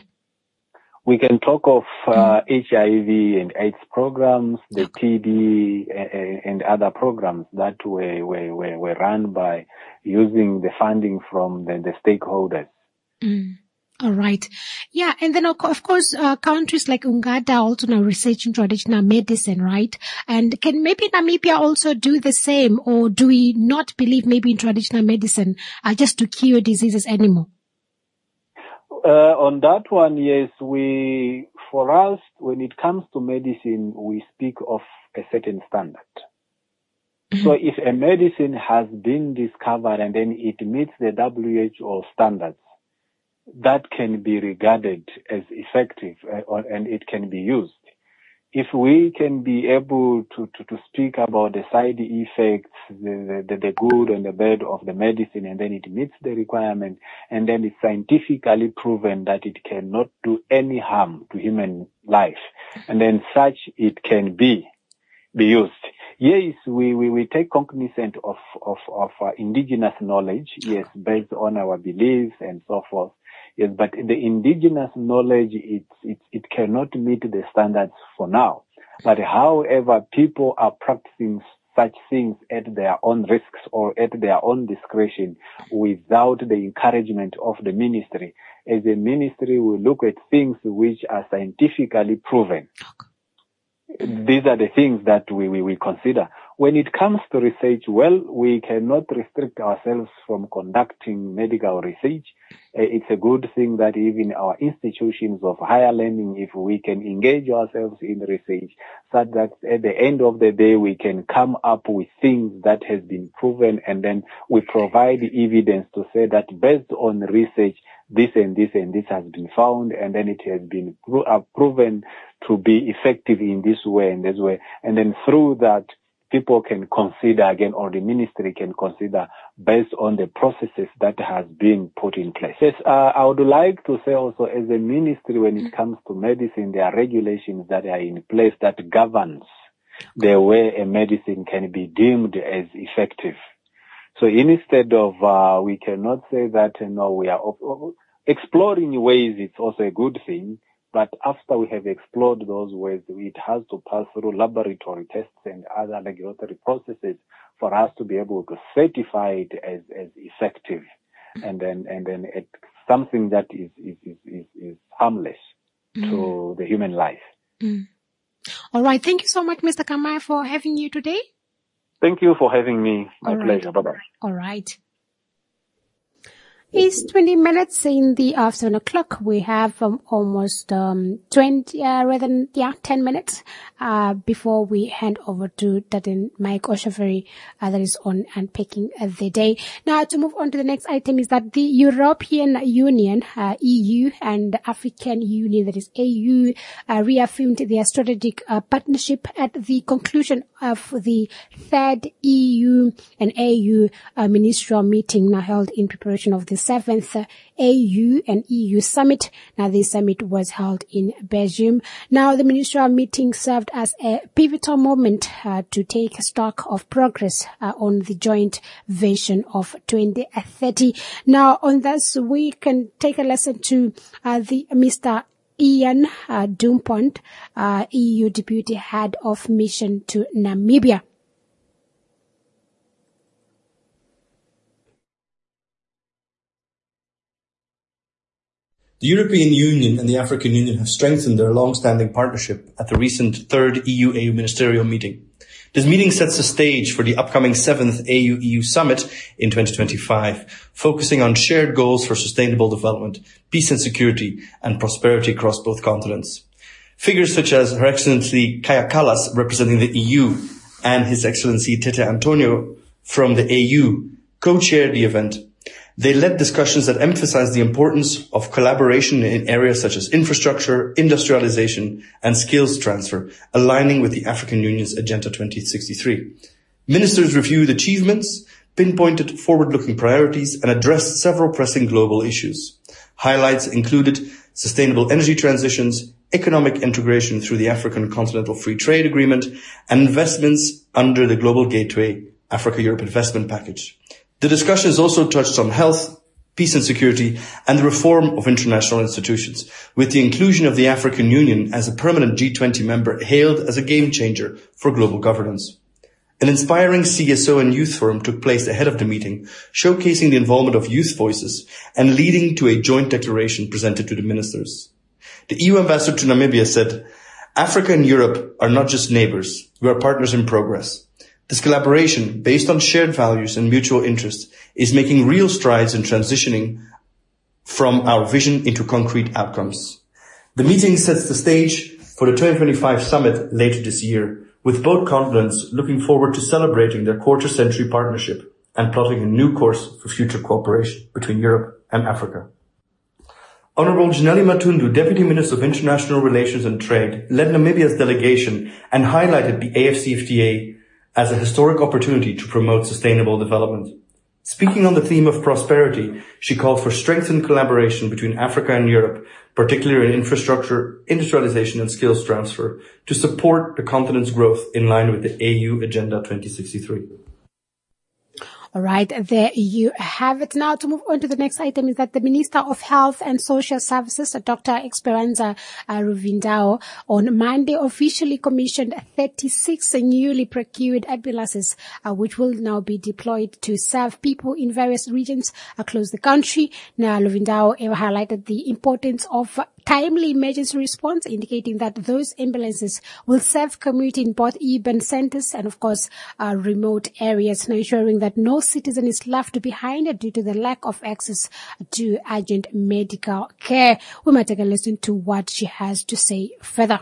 Speaker 14: We can talk of uh, H I V and AIDS programs, the T B and, and other programs that were, were, were, were run by using the funding from the, the stakeholders.
Speaker 1: Mm. All right. Yeah. And then, of course, uh, countries like Uganda are also now researching traditional medicine, right? And can maybe Namibia also do the same, or do we not believe maybe in traditional medicine uh, just to cure diseases anymore?
Speaker 14: Uh, on that one, yes, we, for us, when it comes to medicine, we speak of a certain standard. Mm-hmm. So if a medicine has been discovered and then it meets the W H O standards, that can be regarded as effective uh, and it can be used. If we can be able to, to, to speak about the side effects, the, the, the good and the bad of the medicine, and then it meets the requirement, and then it's scientifically proven that it cannot do any harm to human life, and then such it can be, be used. Yes, we, we, we take cognizance of, of, of uh, indigenous knowledge, yes, based on our beliefs and so forth. Yes, but the indigenous knowledge, it, it, it cannot meet the standards for now. But however, people are practicing such things at their own risks or at their own discretion without the encouragement of the ministry. As a ministry, we look at things which are scientifically proven. These are the things that we, we, we consider. when it comes to research, well, we cannot restrict ourselves from conducting medical research. It's a good thing that even our institutions of higher learning, if we can engage ourselves in research, so that at the end of the day, we can come up with things that has been proven, and then we provide evidence to say that based on research, this and this and this has been found, and then it has been pro- uh, proven to be effective in this way and this way. And then through that, people can consider again, or the ministry can consider based on the processes that has been put in place. Yes, uh, I would like to say also, as a ministry, when it comes to medicine, there are regulations that are in place that governs the way a medicine can be deemed as effective. So instead of, uh, we cannot say that, you know, we are op- exploring ways, it's also a good thing. But after we have explored those ways, it has to pass through laboratory tests and other regulatory processes for us to be able to certify it as, as effective, and then and then it's something that is is is, is, is harmless mm. to the human life.
Speaker 1: Mm. All right. Thank you so much, Mister Kamai, for having you today.
Speaker 14: Thank you for having me. My
Speaker 1: All
Speaker 14: pleasure.
Speaker 1: Right.
Speaker 14: Bye-bye.
Speaker 1: All right. It's twenty minutes in the afternoon o'clock. We have um, almost um, twenty, uh, rather than, yeah, ten minutes uh, before we hand over to Taden Mike Oshaferi, uh, that is on unpacking uh, the day. Now, to move on to the next item is that the European Union, uh, E U, and the African Union, that is A U, uh, reaffirmed their strategic uh, partnership at the conclusion of the third E U and A U uh, ministerial meeting now held in preparation of the seventh uh, A U and E U summit. Now, this summit was held in Belgium. Now, the ministerial meeting served as a pivotal moment uh, to take stock of progress uh, on the joint vision of twenty thirty. Now, on this, we can take a lesson to uh, the Mister Ian uh, Dumpont, uh, E U Deputy Head of Mission to Namibia.
Speaker 15: The European Union and the African Union have strengthened their long-standing partnership at the recent third E U-A U ministerial meeting. This meeting sets the stage for the upcoming seventh A U E U summit in twenty twenty-five, focusing on shared goals for sustainable development, peace and security, and prosperity across both continents. Figures such as Her Excellency Kaja Kallas, representing the E U, and His Excellency Tete Antonio from the A U co-chaired the event. They led discussions that emphasized the importance of collaboration in areas such as infrastructure, industrialization, and skills transfer, aligning with the African Union's Agenda twenty sixty-three. Ministers reviewed achievements, pinpointed forward-looking priorities, and addressed several pressing global issues. Highlights included sustainable energy transitions, economic integration through the African Continental Free Trade Agreement, and investments under the Global Gateway Africa-Europe Investment Package. The discussions also touched on health, peace and security, and the reform of international institutions, with the inclusion of the African Union as a permanent G twenty member hailed as a game changer for global governance. An inspiring C S O and youth forum took place ahead of the meeting, showcasing the involvement of youth voices and leading to a joint declaration presented to the ministers. The E U ambassador to Namibia said, "Africa and Europe are not just neighbors, we are partners in progress. This collaboration, based on shared values and mutual interest, is making real strides in transitioning from our vision into concrete outcomes." The meeting sets the stage for the twenty twenty-five summit later this year, with both continents looking forward to celebrating their quarter-century partnership and plotting a new course for future cooperation between Europe and Africa. Honorable Janelle Matundu, Deputy Minister of International Relations and Trade, led Namibia's delegation and highlighted the A F C F T A as a historic opportunity to promote sustainable development. Speaking on the theme of prosperity, she called for strengthened collaboration between Africa and Europe, particularly in infrastructure, industrialization and skills transfer, to support the continent's growth in line with the A U Agenda twenty sixty-three.
Speaker 1: All right, there you have it. Now to move on to the next item is that the Minister of Health and Social Services, Doctor Esperanza uh, Ruvindao, on Monday officially commissioned thirty-six newly procured ambulances, uh, which will now be deployed to serve people in various regions across the country. Now, Ruvindao highlighted the importance of timely emergency response, indicating that those ambulances will serve community in both urban centers and, of course, uh, remote areas, now ensuring that no citizen is left behind due to the lack of access to urgent medical care. We might take a listen to what she has to say further.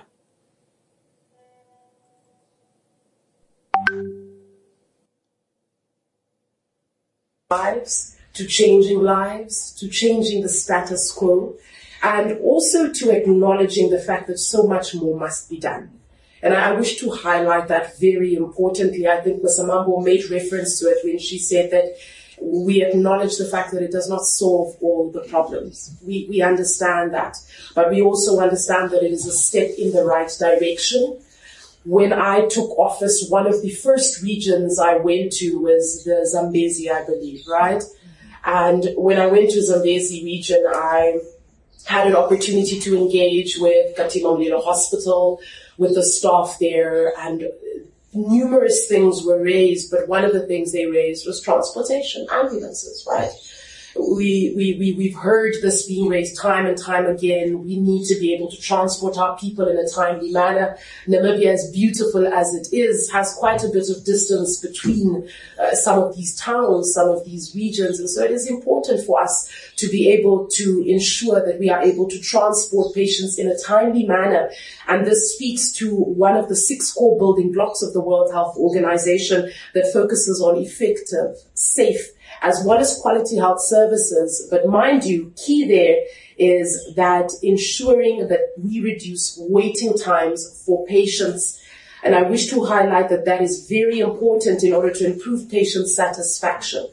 Speaker 16: Lives, to changing lives, to changing the status quo, and also to acknowledging the fact that so much more must be done. And I wish to highlight that very importantly. I think Miz Mambo made reference to it when she said that we acknowledge the fact that it does not solve all the problems. We, we understand that, but we also understand that it is a step in the right direction. When I took office, one of the first regions I went to was the Zambezi, I believe, right? And when I went to Zambezi region, I had an opportunity to engage with Katima Mulilo Hospital, with the staff there, and numerous things were raised, but one of the things they raised was transportation, ambulances, right? We, we, we, we've heard this being raised time and time again. We need to be able to transport our people in a timely manner. Namibia, as beautiful as it is, has quite a bit of distance between uh, some of these towns, some of these regions. And so it is important for us to be able to ensure that we are able to transport patients in a timely manner. And this speaks to one of the six core building blocks of the World Health Organization that focuses on effective, safe, as well as quality health services. But mind you, key there is that ensuring that we reduce waiting times for patients. And I wish to highlight that that is very important in order to improve patient satisfaction.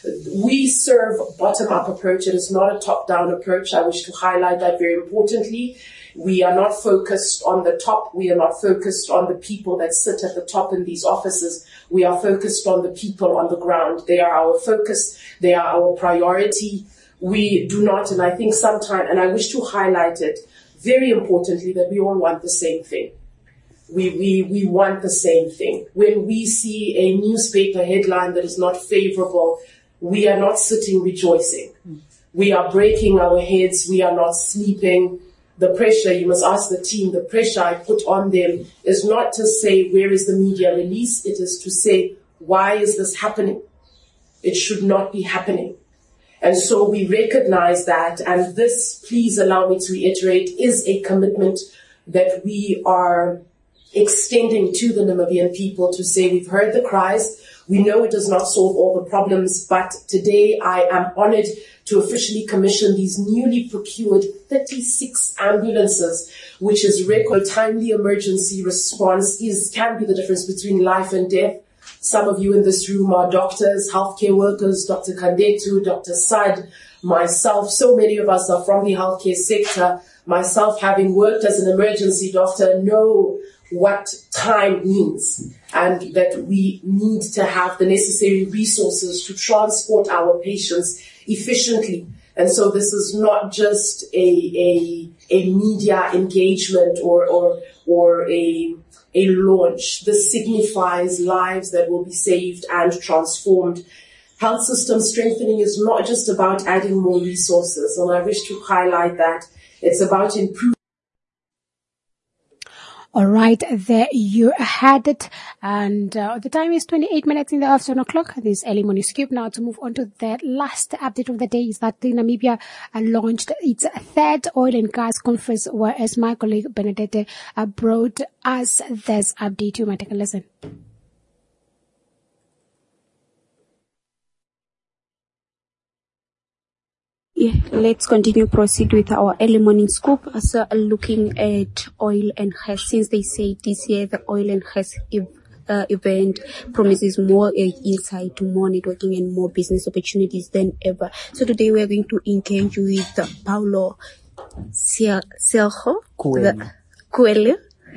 Speaker 16: We serve bottom-up approach. It is not a top-down approach. I wish to highlight that very importantly. We are not focused on the top. We are not focused on the people that sit at the top in these offices. We are focused on the people on the ground. They are our focus. They are our priority. We do not, and I think sometimes, and I wish to highlight it very importantly, that we all want the same thing. We, we, we want the same thing. When we see a newspaper headline that is not favorable, we are not sitting rejoicing. We are breaking our heads. We are not sleeping. The pressure, you must ask the team, the pressure I put on them is not to say, where is the media release? It is to say, why is this happening? It should not be happening. And so we recognize that, and this, please allow me to reiterate, is a commitment that we are extending to the Namibian people to say, we've heard the cries. We know it does not solve all the problems, but today I am honored to officially commission these newly procured thirty-six ambulances, which is record timely emergency response, is can be the difference between life and death. Some of you in this room are doctors, healthcare workers, Doctor Kandetu, Doctor Sad, myself. So many of us are from the healthcare sector. Myself, having worked as an emergency doctor, know what time means, and that we need to have the necessary resources to transport our patients efficiently. And so this is not just a a, a media engagement or or or a a launch. This signifies lives that will be saved and transformed. Health system strengthening is not just about adding more resources, and I wish to highlight that. It's about improving.
Speaker 1: All right, there you had it. And uh, the time is twenty-eight minutes in the afternoon o'clock. This early morning scoop. Now to move on to the last update of the day is that Namibia uh, launched its third oil and gas conference, whereas my colleague Benedette uh, brought us this update. You might take a listen.
Speaker 17: Yeah, let's continue proceed with our early morning scoop. So looking at oil and gas, since they say this year the oil and gas ev- uh, event promises more uh, insight, more networking and more business opportunities than ever. So today we are going to engage with uh, Paulo Sergio Coelho,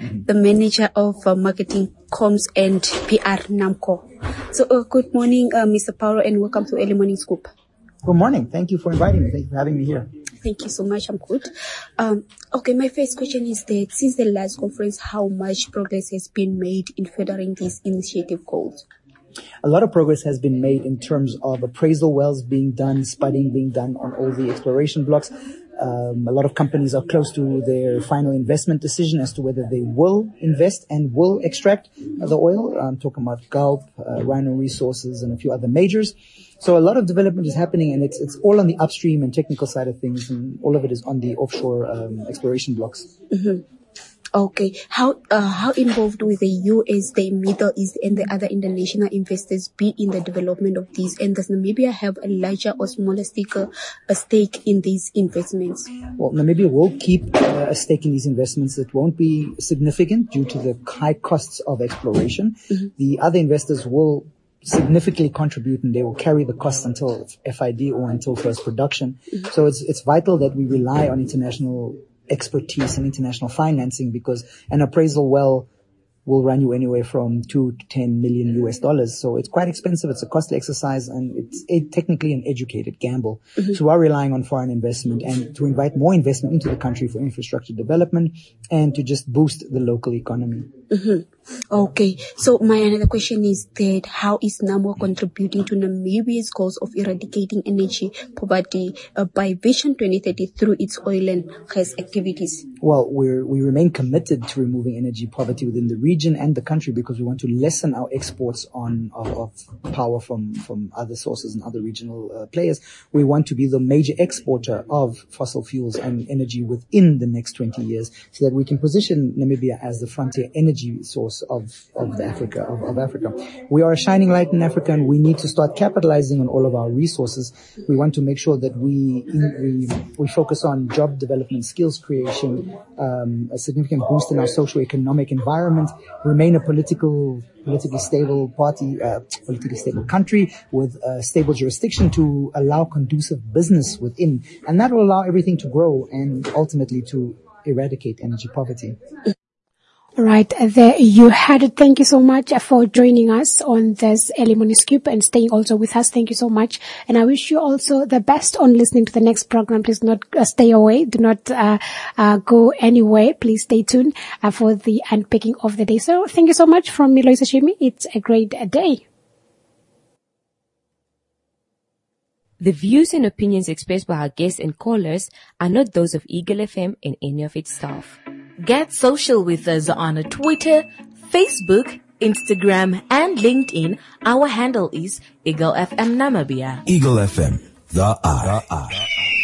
Speaker 17: the manager of uh, marketing, comms, and P R NAMCO. So, uh, good morning, uh, Mister Paulo, and welcome to Early Morning Scoop.
Speaker 18: Good morning. Thank you for inviting me. Thank you for having me here.
Speaker 17: Thank you so much. I'm good. Um, okay, my first question is that since the last conference, how much progress has been made in furthering these initiative goals?
Speaker 18: A lot of progress has been made in terms of appraisal wells being done, spudding being done on all the exploration blocks. Um, a lot of companies are close to their final investment decision as to whether they will invest and will extract the oil. I'm talking about Gulp, uh, Rhino Resources, and a few other majors. So a lot of development is happening, and it's it's all on the upstream and technical side of things, and all of it is on the offshore um, exploration blocks.
Speaker 17: Mm-hmm. Okay. How uh, how involved will the U S, the Middle East, and the other international investors be in the development of these? And does Namibia have a larger or smaller stake, uh, a stake in these investments?
Speaker 18: Well, Namibia will keep uh, a stake in these investments. It won't be significant due to the high costs of exploration. Mm-hmm. The other investors will significantly contribute, and they will carry the cost until F I D or until first production. Mm-hmm. So it's it's vital that we rely on international expertise and international financing, because an appraisal well will run you anywhere from two to ten million U S dollars. So it's quite expensive. It's a costly exercise, and it's a, technically an educated gamble. Mm-hmm. So we are relying on foreign investment and to invite more investment into the country for infrastructure development and to just boost the local economy.
Speaker 17: Mm-hmm. Okay. So my another question is that how is NAMCO contributing to Namibia's goals of eradicating energy poverty uh, by Vision twenty thirty through its oil and gas activities?
Speaker 18: Well, we're, we remain committed to removing energy poverty within the region and the country, because we want to lessen our exports on of, of power from, from other sources and other regional uh, players. We want to be the major exporter of fossil fuels and energy within the next twenty years, so that we can position Namibia as the frontier energy source of, of the Africa, of, of Africa. We are a shining light in Africa, and we need to start capitalizing on all of our resources. We want to make sure that we, we, we focus on job development, skills creation, um, a significant boost in our socio-economic environment, remain a political, politically stable party, uh, politically stable country with a stable jurisdiction to allow conducive business within. And that will allow everything to grow and ultimately to eradicate energy poverty.
Speaker 1: Right there you had it. Thank you so much for joining us on this Early Morning Scoop and staying also with us. Thank you so much. And I wish you also the best on listening to the next program. Please not uh, stay away. Do not uh, uh, go anywhere. Please stay tuned uh, for the unpacking of the day. So thank you so much from me, Loisa Shimi. It's a great day.
Speaker 25: The views and opinions expressed by our guests and callers are not those of Eagle F M and any of its staff. Get social with us on Twitter, Facebook, Instagram, and LinkedIn. Our handle is Eagle F M Namibia.
Speaker 6: Eagle F M, the art.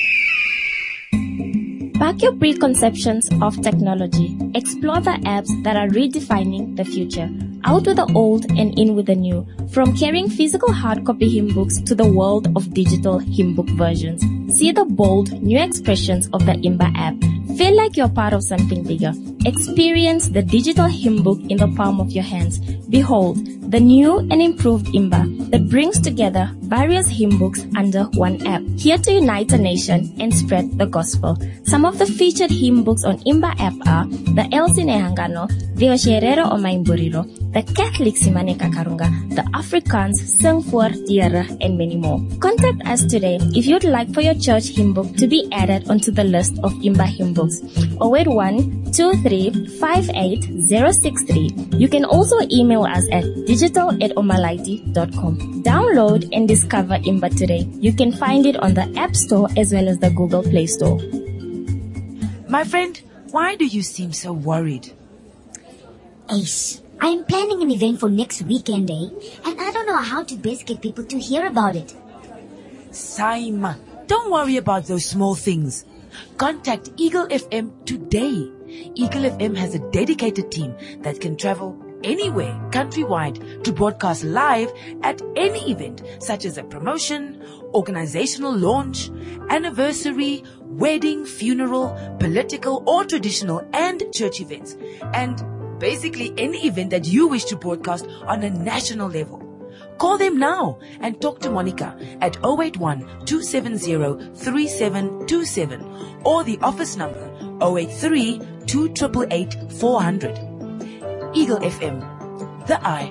Speaker 7: Back your preconceptions of technology. Explore the apps that are redefining the future. Out with the old and in with the new. From carrying physical hard copy hymn books to the world of digital hymn book versions. See the bold, new expressions of the Imba app. Feel like you're part of something bigger. Experience the digital hymn book in the palm of your hands. Behold, the new and improved Imba that brings together various hymn books under one app. Here to unite a nation and spread the gospel. Some of the featured hymn books on Imba app are the El Sinehangano, the Osherero o Maimburiro, the Catholic Simane Kakarunga, the Afrikaans Sing voor Diere, and many more. Contact us today if you'd like for your church hymn book to be added onto the list of Imba hymn books. zero eight one, two three five eight zero six three. You can also email us at digital at omalaiti dot com. Download and discover Imba today. You can find it on the App Store as well as the Google Play Store.
Speaker 26: My friend, why do you seem so worried?
Speaker 10: Ace, I am planning an event for next weekend, eh? And I don't know how to best get people to hear about it.
Speaker 26: Saima, don't worry about those small things. Contact Eagle F M today. Eagle F M has a dedicated team that can travel anywhere countrywide to broadcast live at any event, such as a promotion, organizational launch, anniversary, wedding, funeral, political or traditional and church events, and basically any event that you wish to broadcast on a national level. Call them now and talk to Monica at zero eight one, two seven zero, three seven two seven or the office number zero eight three, two eight eight, four zero zero. Eagle F M, the eye.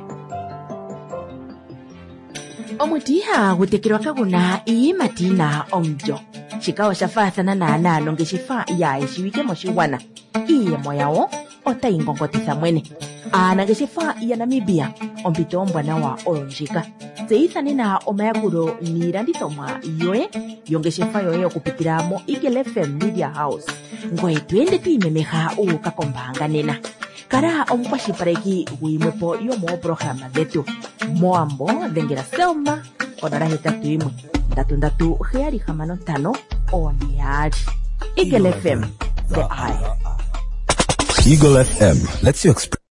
Speaker 26: Omutiha gutekirwa kaguna ii matina onjo. Chikawa shafathana na nalo ngeshifa ya ishiwike moshiwana. Iye moyao ota ingongotisa mwene. Ana ngeshifa ya Namibia ompito ombwana wa olonjika. Zeithane na omayakuro nirandithomwa yoe yongeshifa yoe okupitira mo Eagle F M Media House. Ngoe twende tuimemeha ukakombanga nena. Kara omukwashipareki guimwepo yomo programa dhetu. Moambo dhengera Selma onara hetatu imwe ndatu ndatu heari hamano tano oneari. Eagle F M, the eye.
Speaker 6: Eagle F M lets you express